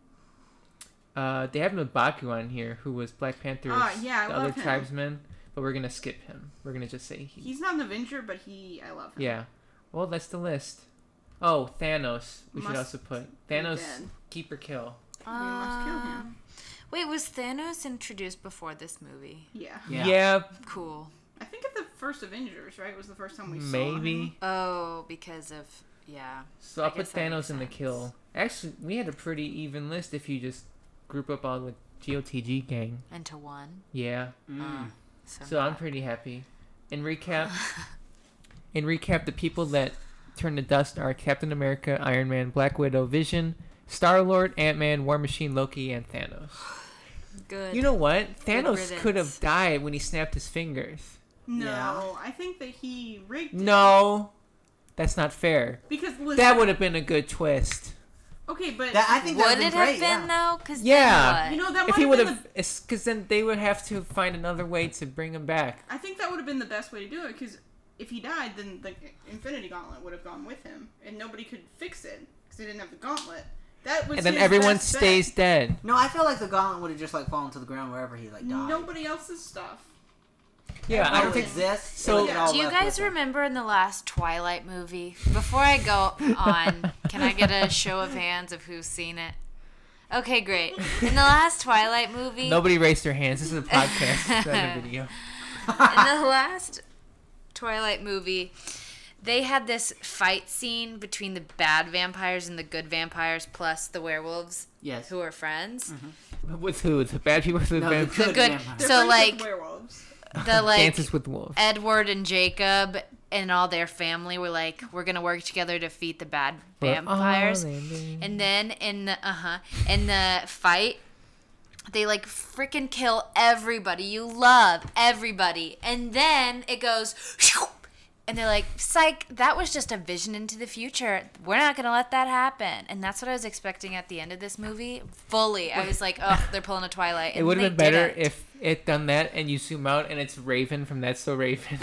Uh, they have M'Baku on here, who was Black Panther's Ah, yeah, I the love other him. tribesman, but we're gonna skip him. We're gonna just say he. He's not an Avenger, but he. I love him. Yeah. Well, that's the list. Oh, Thanos. We should Must also put Thanos. dead. Keep or kill. We must kill him. Um, Wait, was Thanos introduced before this movie? Yeah. Yeah. Cool. I think at the first Avengers, right, was the first time we saw him. Maybe. Oh, because of yeah. So I'll I put guess that makes Thanos in the sense. kill. Actually, we had a pretty even list if you just group up all the G O T G gang. Into one. Yeah. Mm. Uh, so So I'm not- pretty happy. In recap, in recap, the people that turn to dust are Captain America, Iron Man, Black Widow, Vision, Star Lord, Ant Man, War Machine, Loki, and Thanos. Good. You know what? Thanos riddance. could have died when he snapped his fingers. No, Yeah. I think that he rigged it. No, that's not fair. Because listen, That would have been a good twist. Okay, but That I think would that it been have great, been yeah. though? Cause Yeah. then you what? know that If might he have would been have, the, because then they would have to find another way to bring him back. I think that would have been the best way to do it. Because if he died, then the Infinity Gauntlet would have gone with him, and nobody could fix it because they didn't have the Gauntlet. That was And then his everyone best bet. stays dead. No, I feel like the gauntlet would have just like fallen to the ground wherever he like died. Nobody else's stuff. Yeah, I I don't don't think. exist. so- So Yeah. Do you guys remember in the last Twilight movie? Before I go on, can I get a show of hands of who's seen it? Okay, great. In the last Twilight movie, Nobody raised their hands. This is a podcast, not a video. in the last Twilight movie, they had this fight scene between the bad vampires and the good vampires, plus the werewolves Yes. who are friends. With who? The bad people or the No, bad the people? good good- vampire. They're So, friends like- with werewolves. The like Dances with Wolves. Edward and Jacob and all their family were like, we're gonna work together to defeat the bad vampires. And then in the uh huh in the fight, they like freaking kill everybody you love, everybody, and then it goes, and they're like, "Psych, that was just a vision into the future. We're not gonna let that happen." And that's what I was expecting at the end of this movie. Fully, I was like, "Oh, they're pulling a Twilight." It And would have they been better didn't. if it done that and you zoom out and it's Raven from That's So Raven.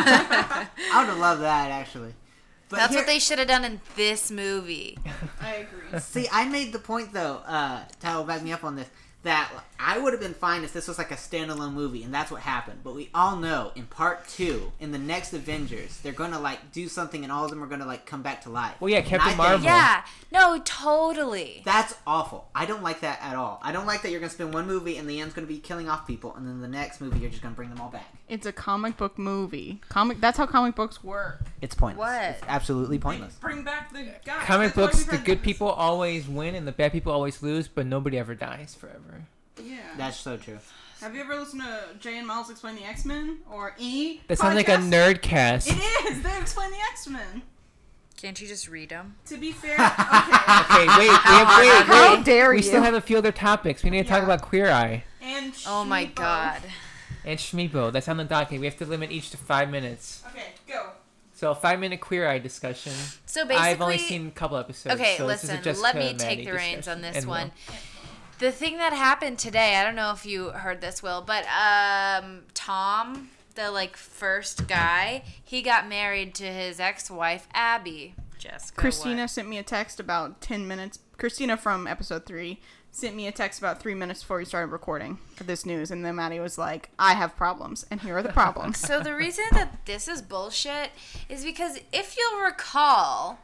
I would have loved that actually. But That's here- what they should have done in this movie. I agree. See, I made the point though. Uh, Tyler will back me up on this. that I would have been fine if this was like a standalone movie and that's what happened. But we all know in part two, in the next Avengers, they're gonna like do something and all of them are gonna like come back to life. Well, yeah, And Captain I think Marvel. Yeah. No, totally. That's awful. I don't like that at all. I don't like that you're gonna spend one movie and the end's gonna be killing off people, and then the next movie you're just gonna bring them all back. It's a comic book movie. Comic. That's how comic books work. It's pointless. What? It's absolutely pointless. Bring back the guy. Comic books, the good people always win and the bad people always lose, but nobody ever dies forever. Yeah. That's so true. Have you ever listened to Jay and Miles explain the X-Men or E? That sounds like a podcast? nerd cast. It is. They explain the X-Men. Can't you just read them? To be fair, okay. Okay, wait, we have, wait, wait. How dare we you? still have a few other topics. We need to talk Yeah. about Queer Eye And Oh my Shmeepo. god. and Shmeepo. That's on the docket. We have to limit each to five minutes. Okay, go. So a five-minute Queer Eye discussion. So basically, I've only seen a couple episodes. okay, so this is a listen. Jessica Let me and take Maddie the reins discussion. on this And one. Will. The thing that happened today, I don't know if you heard this, Will, but um, Tom, the like first guy, he got married to his ex-wife Abby. Jessica. Christina what? sent me a text about ten minutes. Christina from episode three sent me a text about three minutes before we started recording of this news, and then Maddie was like, "I have problems, and here are the problems." So the reason that this is bullshit is because if you'll recall,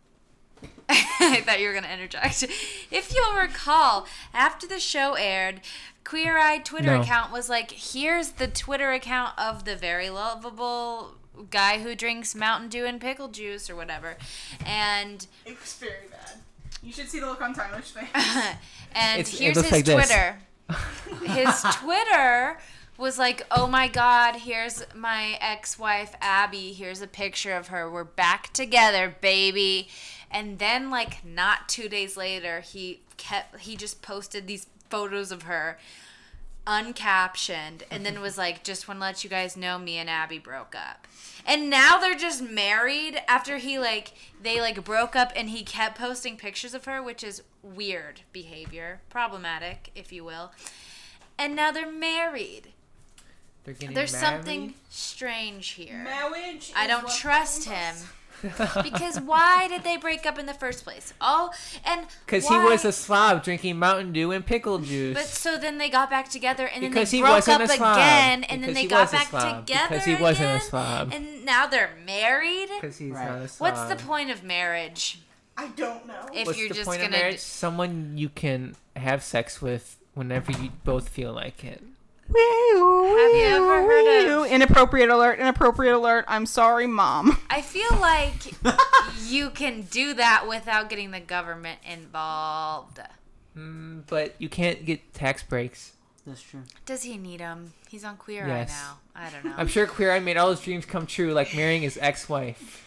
I thought you were going to interject. If you'll recall, after the show aired, Queer Eye Twitter No. account was like, here's the Twitter account of the very lovable guy who drinks Mountain Dew and pickle juice or whatever. And It was very bad. You should see the look on Tyler's face. and It's- it here's looks his like this. Twitter. His Twitter was like, oh my god, here's my ex-wife Abby. Here's a picture of her. We're back together, baby. And then like not two days later, he kept he just posted these photos of her uncaptioned and then was like, just want to let you guys know me and Abby broke up. And now they're just married after he like they like broke up, and he kept posting pictures of her, which is weird behavior, problematic if you will. And now they're married. They're getting There's married? something strange here. Marriage. I is don't what trust him. brings us- Because why did they break up in the first place? Oh, and Because he why- was a slob drinking Mountain Dew and pickle juice. But so then they got back together, and then Because they he broke wasn't up a slob. again, and then Because they he got was a back slob. together Because he wasn't a again, slob. and now they're married. Because he's Right. not a slob. What's the point of marriage I don't know. if What's you're the just point gonna? of marriage? Someone you can have sex with whenever you both feel like it. Have you ever heard of- Inappropriate alert, inappropriate alert. I'm sorry, Mom. I feel like you can do that without getting the government involved. Mm, but you can't get tax breaks. That's true. Does he need them? He's on Queer Yes. Eye now. I don't know. I'm sure Queer Eye made all his dreams come true, like marrying his ex-wife.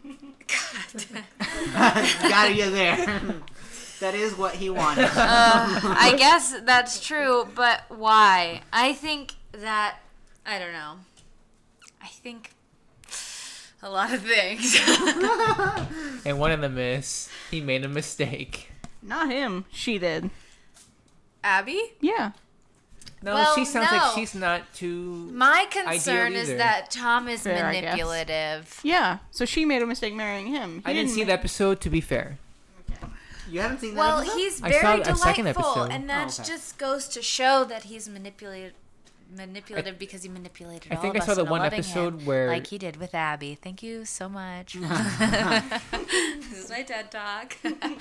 Got you there. That is what he wanted. uh, I guess that's true, but why? I think that I don't know. I think a lot of things. And one of them is he made a mistake. Not him. She did. Abby? Yeah. No, Well, she sounds no. like she's not too. My concern is either. that Tom is Fair, I guess. manipulative. Yeah. So she made a mistake marrying him. He I didn't see ma- the episode. To be fair, You haven't seen that Well, episode? he's I very saw a second delightful, episode. and that Oh, okay. just goes to show that he's manipulated, manipulative because he manipulated I all think of I saw us the into one loving episode him, where- like he did with Abby. Thank you so much. This is my TED Talk. and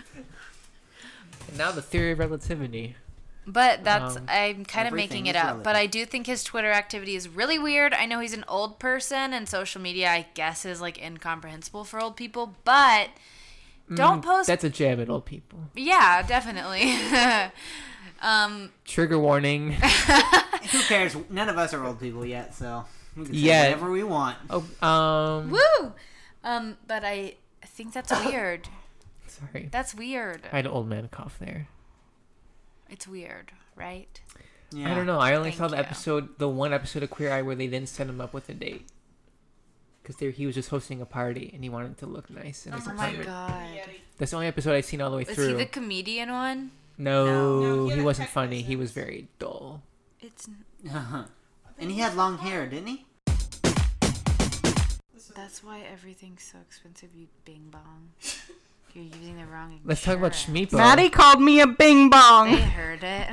now the theory of relativity. But that's Um, I'm kind of everything making it is up. relative. But I do think his Twitter activity is really weird. I know he's an old person, and social media, I guess, is like incomprehensible for old people. But don't Mm, post. That's a jab at old people. Yeah, definitely. um, Trigger warning. Who cares? None of us are old people yet, so we can say Yeah. whatever we want. Oh, um. woo. Um, but I think that's weird. Sorry, That's weird. I had an old man cough there. It's weird, right? Yeah. I don't know. I only Thank saw the you. episode, the one episode of Queer Eye where they didn't set him up with a date. Because he was just hosting a party and he wanted to look nice in his Oh my apartment. god. That's the only episode I've seen all the way Was through. he the comedian one? No, No, he he, had a wasn't tech funny. He business. was very dull. It's And he had long hair, didn't he? that's why everything's so expensive. You bing bong. You're using the wrong insurance. Let's talk about Shmeepo. Maddie called me a bing They bong. heard it.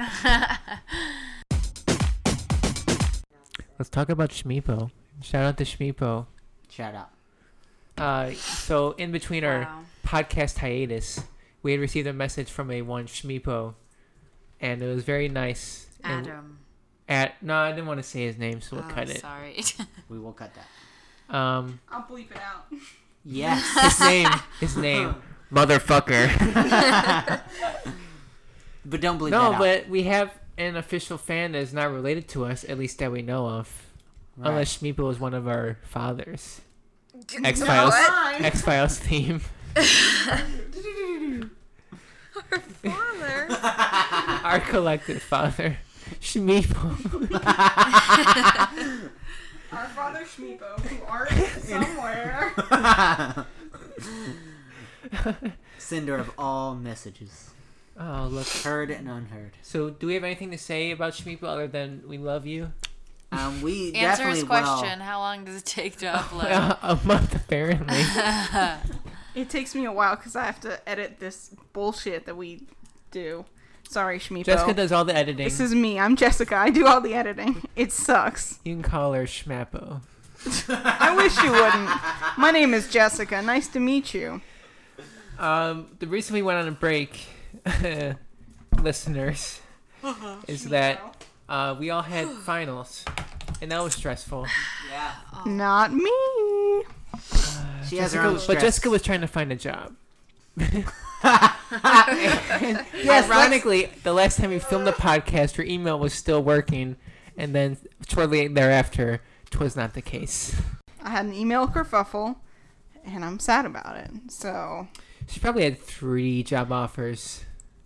Let's talk about Shmeepo. Shout out to Shmeepo. Shout out. Uh, so in between our Wow. podcast hiatus, we had received a message from a one Shmeepo, and it was very nice. And Adam. At no, I didn't want to say his name, so we'll Oh, cut it. sorry. We will cut that. Um, I'll bleep it out. Yes. his name, his name, motherfucker. But don't believe No, that. but we have an official fan that is not related to us, at least that we know of. Right. Unless Shmeepo is one of our fathers. No, X Files. what? X Files theme. Father. Our collective father, Shmeepo. Our father Shmeepo, who art somewhere. Sender of all messages, Oh, look. heard and unheard. So, do we have anything to say about Shmeepo other than we love you? Um, we Answer definitely his question. How long does it take to upload? A month, apparently. It takes me a while because I have to edit this bullshit that we do. Sorry, Shmeepo. Jessica does all the editing. This is me. I'm Jessica. I do all the editing. It sucks. You can call her Schmappo. I wish you wouldn't. My name is Jessica. Nice to meet you. Um, the reason we went on a break, listeners, is that uh, we all had finals, and that was stressful. Yeah. Not me. Uh, She has her Jessica- own but stress. Jessica was trying to find a job. And Yes, ironically, the last time we filmed the podcast, her email was still working, and then shortly thereafter, 'twas not the case. I had an email kerfuffle, and I'm sad about it. So, She probably had three job offers.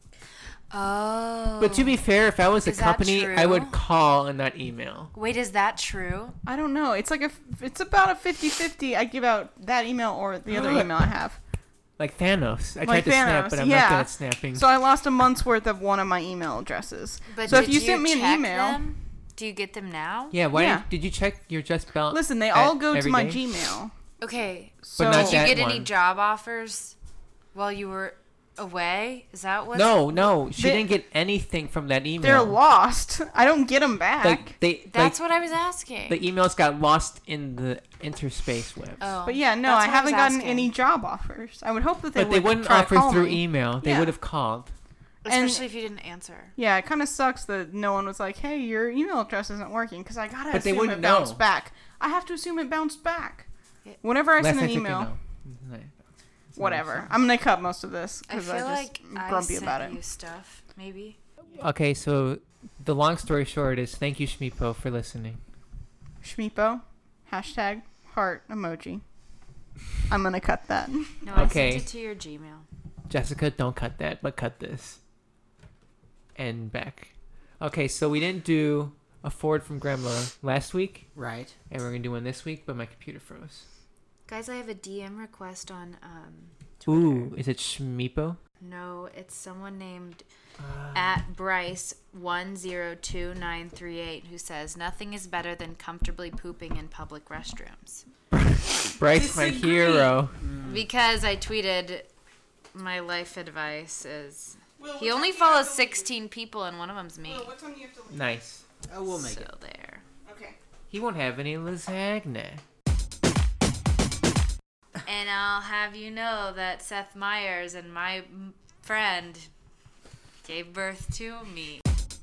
Oh. But to be fair, if I was a Is that company, I true? would call and not email. Wait, is that true? I don't know. It's like a, it's about a fifty-fifty. I give out that email or the other email I have. Like Thanos. I Like tried to snap, Thanos, but I'm yeah. not good at snapping. So I lost a month's worth of one of my email addresses. But So if did you sent me an check email- them? Do you get them now? yeah, why Yeah. Did, did you check your Just Belt? Listen, they at all go to every my day? Gmail. Okay. So not Did you that get any one. job offers while you were away? Is that what? No, no, she They- didn't get anything from that email. they're lost. I don't get them back. Like they, That's like, what I was asking. the emails got lost in the interspace webs. oh. But yeah, no, That's I what haven't was gotten asking. any job offers. I would hope that they but would they wouldn't try to offer call through me. email. They Yeah. would have called. Especially if you didn't answer. Yeah, it kind of sucks that no one was like, "Hey, your email address isn't working," because I gotta But they assume wouldn't it bounced know. back. I have to assume it bounced back. Yeah. Whenever I Last send an I checked, email, no. Right. It's not whatever. awesome. I'm gonna cut most of this I because feel I, just like am I grumpy sent about it. you stuff, maybe. Okay, so the long story short is thank you, Shmeepo, for listening. Shmeepo, hashtag heart emoji. I'm gonna cut that. No, I Okay. sent it to your Gmail. Jessica, don't cut that, but cut this. And back. Okay, so we didn't do a forward from Grandma last week, Right. and we're going to do one this week, but my computer froze. Guys, I have a D M request on um, Twitter. Ooh, is it Shmeepo? No, it's someone named Uh, at Bryce one zero two nine three eight who says nothing is better than comfortably pooping in public restrooms. Bryce, my Disagree. hero. Because I tweeted my life advice is Will, he only follows sixteen people and one of them's me. what time do you have to leave? Nice. Oh, we'll make so it. there. Okay. He won't have any lasagna. And I'll have you know that Seth Meyers and my m- friend gave birth to me.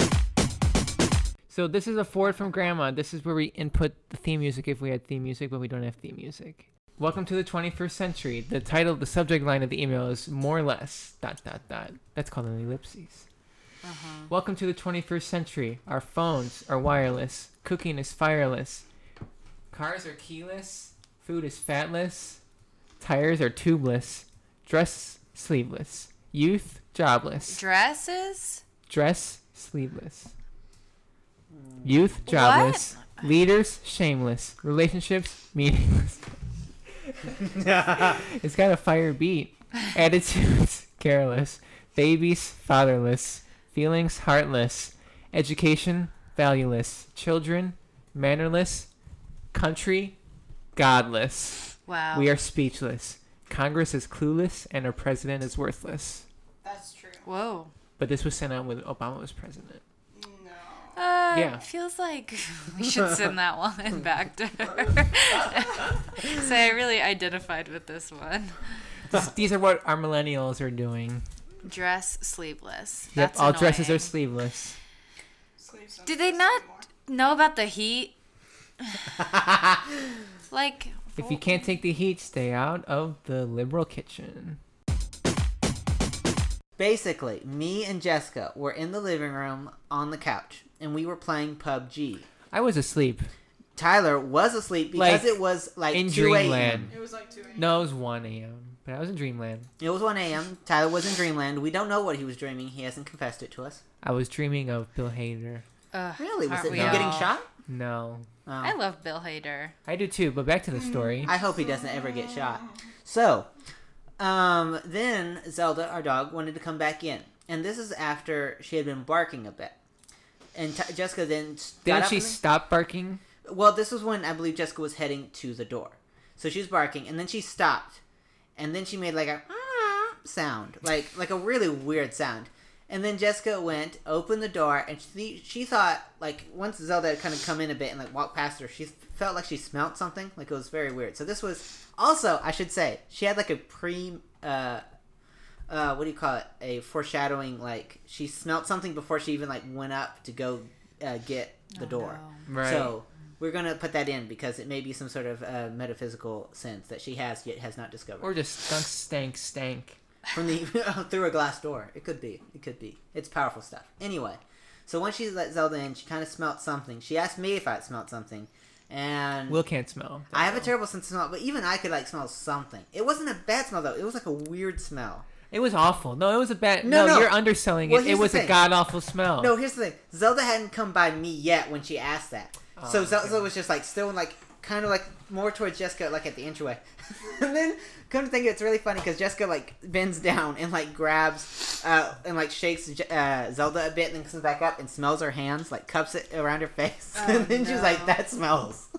So this is a forward from Grandma. This is where we input the theme music if we had theme music, but we don't have theme music. Welcome to the twenty-first century. The title, the subject line of the email is more or less, dot, dot, dot. That's called an ellipses. Uh-huh. Welcome to the twenty-first century. Our phones are wireless. Cooking is fireless. Cars are keyless. Food is fatless. Tires are tubeless. Dress sleeveless. Youth jobless. Dresses? Dress sleeveless. Youth jobless. Leaders shameless. Relationships meaningless. It's got a fire beat. Attitudes careless. Babies fatherless. Feelings heartless. Education valueless. Children mannerless. Country godless. Wow. We are speechless. Congress is clueless and our president is worthless. That's true. Whoa. But this was sent out when Obama was president. No. Uh, Yeah. Feels like we should send that one back to her. So I really identified with this one. This, these are what our millennials are doing. Dress sleeveless. Yep, That's all annoying. dresses are sleeveless. Sleeves don't Did they exist not anymore. know about the heat? Like, If you can't take the heat, stay out of the liberal kitchen. Basically, me and Jessica were in the living room on the couch, and we were playing P U B G. I was asleep. Tyler was asleep because Like, it was like in two a.m. dreamland. It was like two a.m. No, it was one a.m. But I was in dreamland. It was one a.m. Tyler was in dreamland. We don't know what he was dreaming. He hasn't confessed it to us. I was dreaming of Bill Hader. ugh, Really? Was aren't it we him getting all? shot? No. Oh. I love Bill Hader. I do too, but back to the story. I hope he doesn't ever get shot. So, um, then Zelda, our dog, wanted to come back in. And this is after she had been barking a bit. And T- Jessica then s- got Didn't up she and- stop barking? Well, this was when I believe Jessica was heading to the door. So she was barking, and then she stopped. And then she made like a sound. Like like a really weird sound. And then Jessica went, opened the door, and she, she thought, like, once Zelda had kind of come in a bit and, like, walked past her, she felt like she smelt something. Like, it was very weird. So this was, also, I should say, she had, like, a pre, uh, uh, what do you call it? A foreshadowing, like, she smelt something before she even, like, went up to go uh, get the Oh, door. no. Right. So, we're going to put that in because it may be some sort of uh, metaphysical sense that she has yet has not discovered. Or just stunk, stank, stank. From the through a glass door. It could be. It could be. It's powerful stuff. Anyway, so once she let Zelda in, she kind of smelt something. She asked me if I had smelt something, and Will can't smell. I have a terrible sense of smell, but even I could like smell something. It wasn't a bad smell though. It was like a weird smell. It was awful. No, it was a bad. No, No, no. you're underselling Well, it. It here's the was a thing. god awful smell. No, here's the thing. Zelda hadn't come by me yet when she asked that. so Oh, Zelda okay. was just like still like kind of like more towards Jessica, like at the entryway. And then come to think of it, it's really funny because Jessica like bends down and like grabs uh, and like shakes uh, Zelda a bit and then comes back up and smells her hands, like cups it around her face. Oh, and then she's no. like, that smells.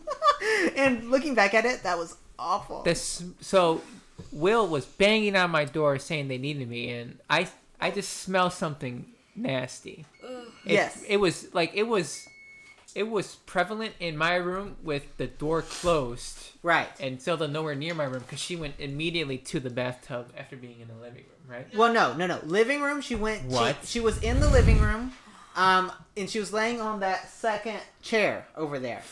And looking back at it, that was awful. This so Will was banging on my door saying they needed me, and I I just smell something nasty. It, Yes. It was like it was it was prevalent in my room with the door closed. Right. And Zelda nowhere near my room because she went immediately to the bathtub after being in the living room, right? Well, no, no, no. Living room. She went. What? She, she was in the living room, um, and she was laying on that second chair over there,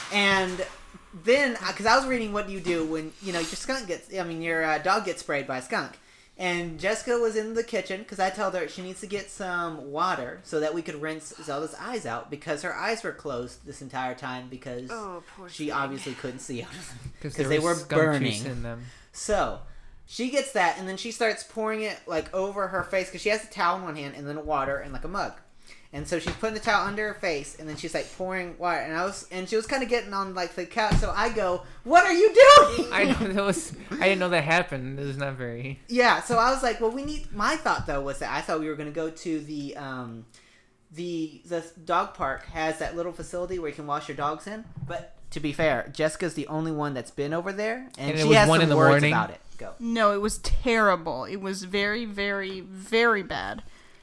and then because I was reading what you do when you know your skunk gets. I mean, your uh, dog gets sprayed by a skunk, and Jessica was in the kitchen because I told her she needs to get some water so that we could rinse Zelda's eyes out because her eyes were closed this entire time because Oh, poor she thing. obviously couldn't see out of them. Because they were burning. in them. So, she gets that, and then she starts pouring it, like, over her face, because she has a towel in one hand, and then water, and, like, a mug. And so she's putting the towel under her face, and then she's, like, pouring water, and I was, and she was kind of getting on, like, the couch, so I go, what are you doing? I know that was. I didn't know that happened. It was not very. Yeah, so I was like, well, we need, my thought, though, was that I thought we were going to go to the, um, the, the dog park has that little facility where you can wash your dogs in, but to be fair, Jessica's the only one that's been over there, and, And it she was has one some in the words morning? about it. Go. No, it was terrible. It was very, very, very bad.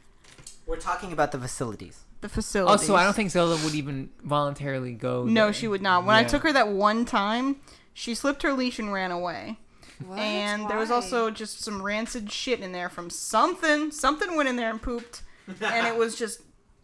We're talking about the facilities. The facilities. Also, I don't think Zelda would even voluntarily go. No, there. she would not. When I Yeah. took her that one time, she slipped her leash and ran away. What? And there was Why? also just some rancid shit in there from something. Something went in there and pooped. And it was just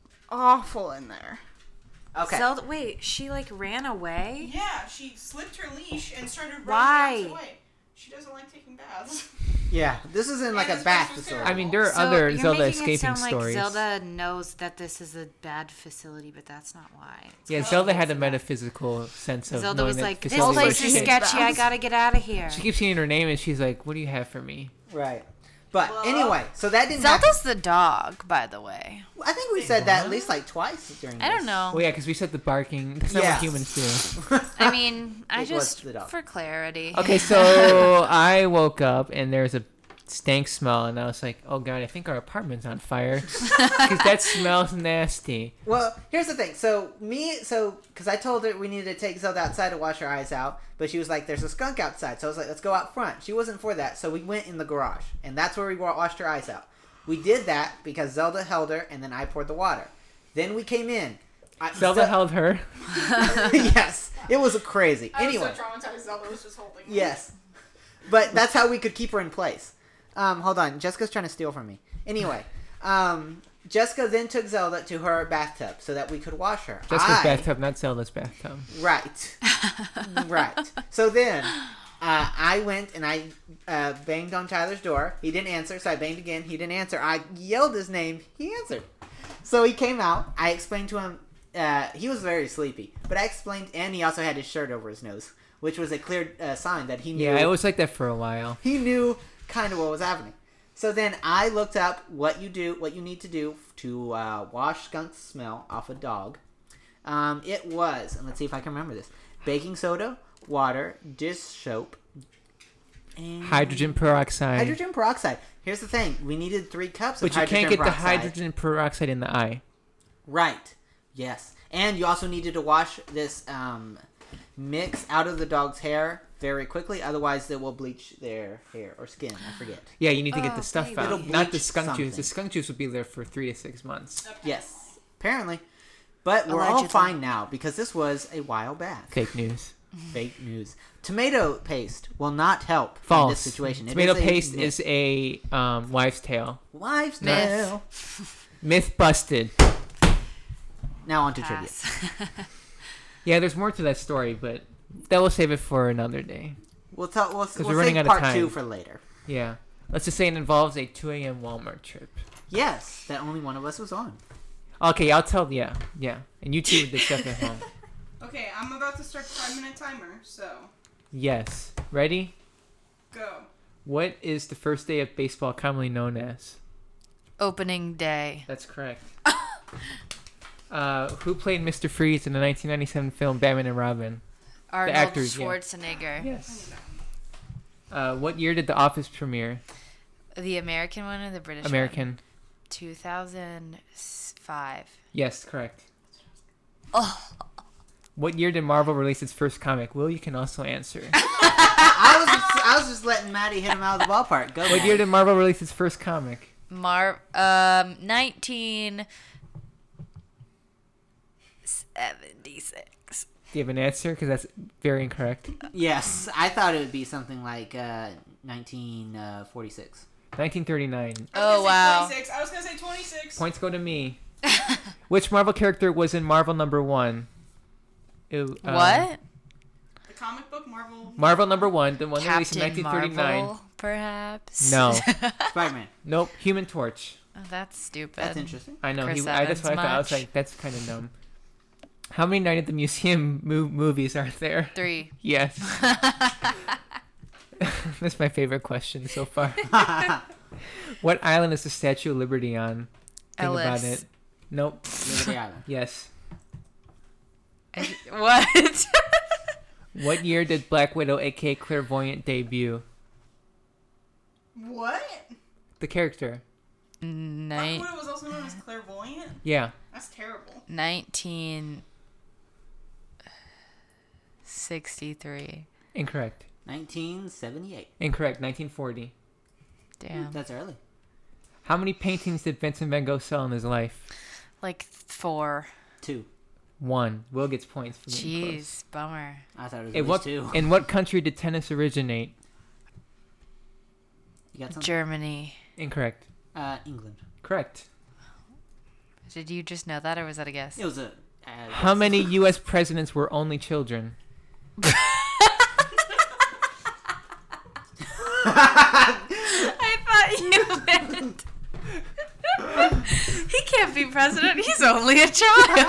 awful in there. Okay. Zelda, wait, she like ran away? Yeah, she slipped her leash and started running Why? the opposite way. She doesn't like taking baths. Yeah, this is in like And a this bath place was facility. I mean, there are So other you're Zelda making escaping it sound stories. Like Zelda knows that this is a bad facility, but that's not why. It's Yeah, because Zelda she had a knows metaphysical sense that. of Zelda knowing was that like, this facility Also, place was is she shit. hates sketchy. I baths. gotta get out of here. She keeps seeing her name and she's like, "What do you have for me?" Right. But anyway, so that didn't happen. Zelda's the dog, by the way. I think we said that at least like twice during I this. don't know. Well, yeah, because we said the barking. That's not Yeah. what humans do. I mean, I It was just the dog. for clarity. Okay, so I woke up and there's a stank smell, and I was like, oh god, I think our apartment's on fire because that smells nasty. Well, here's the thing. So me, so because I told her we needed to take Zelda outside to wash her eyes out, but she was like, "There's a skunk outside," so I was like, "Let's go out front." She wasn't for that, so we went in the garage, and that's where we wa- washed her eyes out. We did that because Zelda held her, and then I poured the water. Then we came in. I, Zelda Ze- held her. Yes, it was crazy. I was Anyway, so traumatized. Zelda was just holding me. yes, but that's how we could keep her in place. Um, hold on, Jessica's trying to steal from me. Anyway, um, Jessica then took Zelda to her bathtub so that we could wash her. Jessica's I- bathtub, not Zelda's bathtub. Right. Right. So then, uh, I went and I uh, banged on Tyler's door. He didn't answer, so I banged again. He didn't answer. I yelled his name. He answered. So he came out. I explained to him. Uh, he was very sleepy, but I explained, and he also had his shirt over his nose, which was a clear uh, sign that he knew. Yeah, it was like that for a while. He knew kind of what was happening. So then I looked up what you do, what you need to do to uh, wash skunk smell off a dog. Um, it was, and let's see if I can remember this: baking soda, water, dish soap, and Hydrogen peroxide. hydrogen peroxide. Here's the thing: we needed three cups but of you hydrogen can't get peroxide. the hydrogen peroxide in the eye. Right. Yes. And you also needed to wash this um, mix out of the dog's hair very quickly, otherwise they will bleach their hair or skin. I forget. Yeah, you need to get Oh, the stuff baby. out. It'll Not the bleach skunk juice. something. The skunk juice will be there for three to six months. Yes. Apparently. But we're all Allegedly. fine now because this was a while back. Fake news. Fake news. Tomato paste will not help False. in this situation. It Tomato is a paste myth. is a um, wives' tale. Wives' Myth. tale. Myth busted. Now on to trivia. Pass. Yeah, there's more to that story, but that will save it for another day. We'll tell. We'll, we'll we're running save out of part two time. for later. Yeah. Let's just say it involves a two a.m. Walmart trip. Yes, that only one of us was on. Okay, I'll tell. Yeah, yeah. And you two with the stuff at home. Okay, I'm about to start the five minute timer, so Yes. Ready? go. What is the first day of baseball commonly known as? Opening day. That's correct. uh, who played Mister Freeze in the nineteen ninety-seven film Batman and Robin? Arnold actors, yeah. Schwarzenegger. Yes. Uh, what year did The Office premiere? The American one or the British one? American. two thousand five. Yes, correct. Oh. What year did Marvel release its first comic? Will, you can also answer. I was just, I was just letting Maddie hit him out of the ballpark. Go. What Maddie. year did Marvel release its first comic? Mar um nineteen seventy-six. Do you have an answer? Because that's very incorrect. Yes, I thought it would be something like uh, nineteen forty-six. nineteen thirty-nine. Oh wow. twenty-six. I was gonna say twenty-six. Points go to me. Which Marvel character was in Marvel number one? Ew, um, What? The comic book Marvel. Marvel number one, the one that released in Captain nineteen thirty-nine. Marvel, perhaps? No. Spider-Man. Nope. Human Torch. Oh, that's stupid. That's interesting. I know. Chris He, I, that's why I Evans thought. I was much? like, that's kind of dumb. How many Night at the Museum mo- movies are there? Three. Yes. That's my favorite question so far. What island is the Statue of Liberty on? Think about Ellis. it. Nope. Liberty Island. Yes. What? What year did Black Widow, aka Clairvoyant, debut? What? The character. Black Nin- Widow was also known as Clairvoyant. Yeah. That's terrible. nineteen sixty-three. Incorrect. nineteen seventy-eight. Incorrect. nineteen forty. Damn. That's early. How many paintings did Vincent Van Gogh sell in his life? Like four. Two. One. Will gets points for getting close. Jeez, bummer. I thought it was at In least what, two. in what country did tennis originate? You got something? Germany. Incorrect. Uh, England. Correct. Did you just know that, or was that a guess? It was a. Uh, How many U S presidents were only children? I thought you meant. He can't be president. He's only a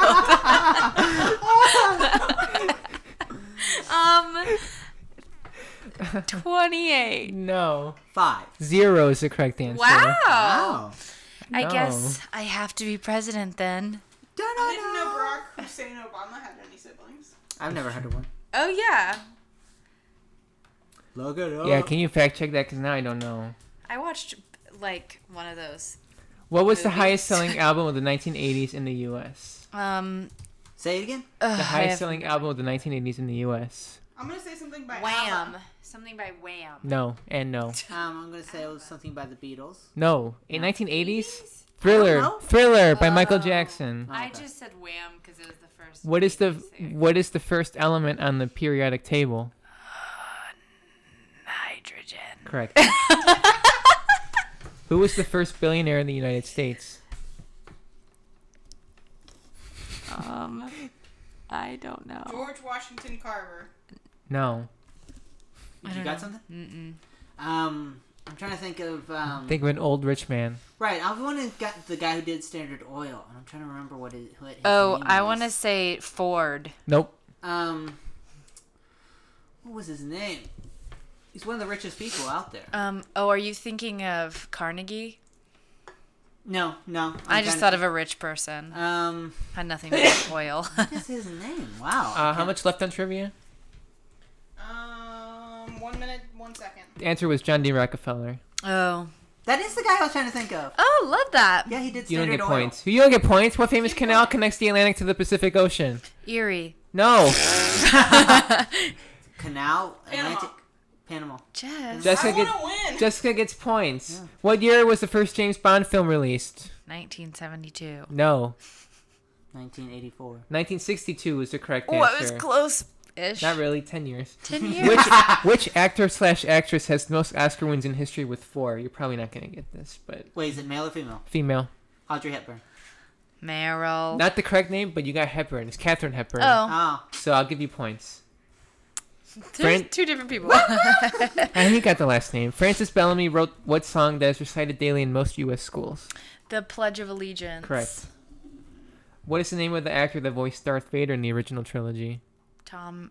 child. um, twenty-eight. No. Five. Zero is the correct answer. Wow. Wow. I No. guess I have to be president then. I didn't know Barack Hussein Obama had any siblings. I've never heard of one. Oh yeah. Look it up. Yeah, can you fact check that? Because now I don't know. I watched like one of those. What was the Movies. highest selling album of the nineteen eighties in the U S? Um, Say it again. The ugh, I highest have- selling album of the nineteen eighties in the U S. I'm gonna say something by Wham. ABBA. Something by Wham. No, and no. Um, I'm gonna say it was something by the Beatles. No. In nineteen eighties? I don't Thriller. know. Thriller by Michael Oh. Jackson. I Okay. just said Wham because it was the first. What is the thing to say. what is the first element on the periodic table? Nitrogen. Correct. Who was the first billionaire in the United States? Um, I don't know. George Washington Carver. No. I You don't got know. something? Mm-mm. Um, I'm trying to think of. Um, Think of an old rich man. right, I want to get the guy who did Standard Oil, and I'm trying to remember what his, what his Oh, name I was. want to say Ford. Nope. Um, what was his name? He's one of the richest people out there. Um. Oh, are you thinking of Carnegie? No, no. I just thought of a rich person. Um, Had nothing to do with oil. what is his name? Wow. Uh, how much left on trivia? Um, one minute, one second. The answer was John D. Rockefeller. Oh. That is the guy I was trying to think of. Oh, love that. Yeah, he did You don't Standard get Oil. points. You don't get points. What famous Keep canal going. connects the Atlantic to the Pacific Ocean? Erie. No. Canal, Panama. Atlantic, Panama. Jess. Jessica, I get, wanna win. Jessica gets points. Yeah. What year was the first James Bond film released? nineteen seventy-two. No. nineteen eighty-four. nineteen sixty-two was the correct Oh, answer. it was close-ish. Not really. Ten years. Ten years. Which which actor slash actress has the most Oscar wins in history with four? You're probably not gonna get this, but Wait, is it male or female? female. Audrey Hepburn. Meryl. Not the correct name, but you got Hepburn. It's Katharine Hepburn. Oh. Oh. So I'll give you points. There's Fran- two different people. And he got the last name. Francis Bellamy wrote what song that is recited daily in most U S schools? The Pledge of Allegiance. Correct. What is the name of the actor that voiced Darth Vader in the original trilogy? Tom.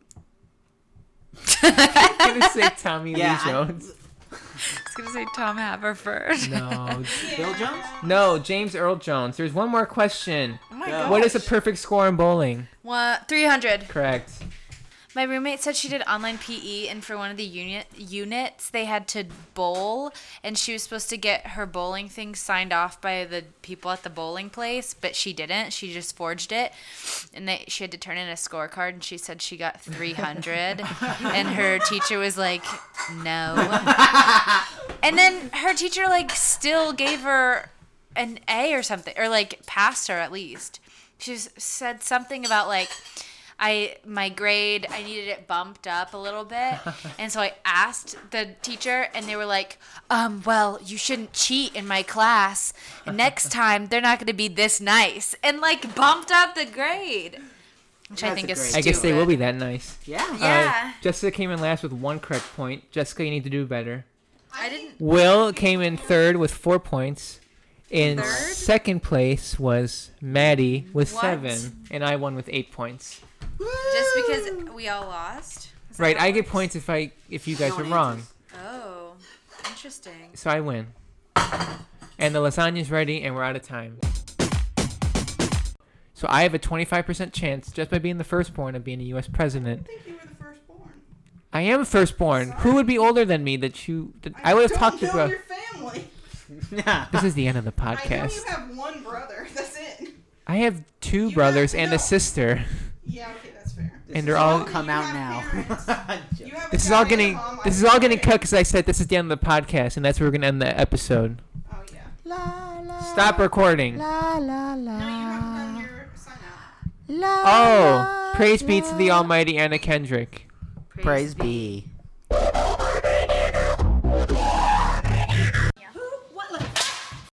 I'm gonna say Tommy Yeah, Lee I- Jones. I was gonna say Tom Haverford. No. Bill Jones? No, James Earl Jones. There's one more question. Oh my Yeah. god. What is a perfect score in bowling? What? three hundred. Correct. My roommate said she did online P E, and for one of the unit units, they had to bowl, and she was supposed to get her bowling thing signed off by the people at the bowling place, but she didn't. She just forged it, and they she had to turn in a scorecard, and she said she got three hundred, and her teacher was like, no. And then her teacher like still gave her an A or something, or like passed her at least. She s- said something about like. I my grade I needed it bumped up a little bit, and so I asked the teacher, and they were like, um well, you shouldn't cheat in my class, and next time they're not going to be this nice, and like bumped up the grade, which I That's think a is great- I guess they will stupid. be that nice. Yeah. Yeah. Uh, Jessica came in last with one correct point. Jessica, you need to do better. I didn't. Will came in third with four points. In Third? second place was Maddie with What? seven, and I won with eight points. Just because we all lost. Is that Right, how I it get works? points if I if you guys No were one wrong, answers. Oh, interesting. so I win. And the lasagna's ready, and we're out of time. So I have a twenty-five percent chance, just by being the firstborn, of being a U S president. I think you were the firstborn. I am firstborn. Who would be older than me that you? That I, would have don't talked know about. your family. This is the end of the I know podcast. you have one brother. That's it. I have two You brothers have- and no. a sister. Yeah, okay, that's fair. This And is they're all all- come You out have now. You have a This is all dad and a getting mom, this I is all have getting a- cut because I said this is the end of the podcast, and that's where we're gonna end the episode. Oh yeah. Stop recording. No, you haven't done your sign out. Oh, praise be to the Almighty Anna Kendrick. Praise be.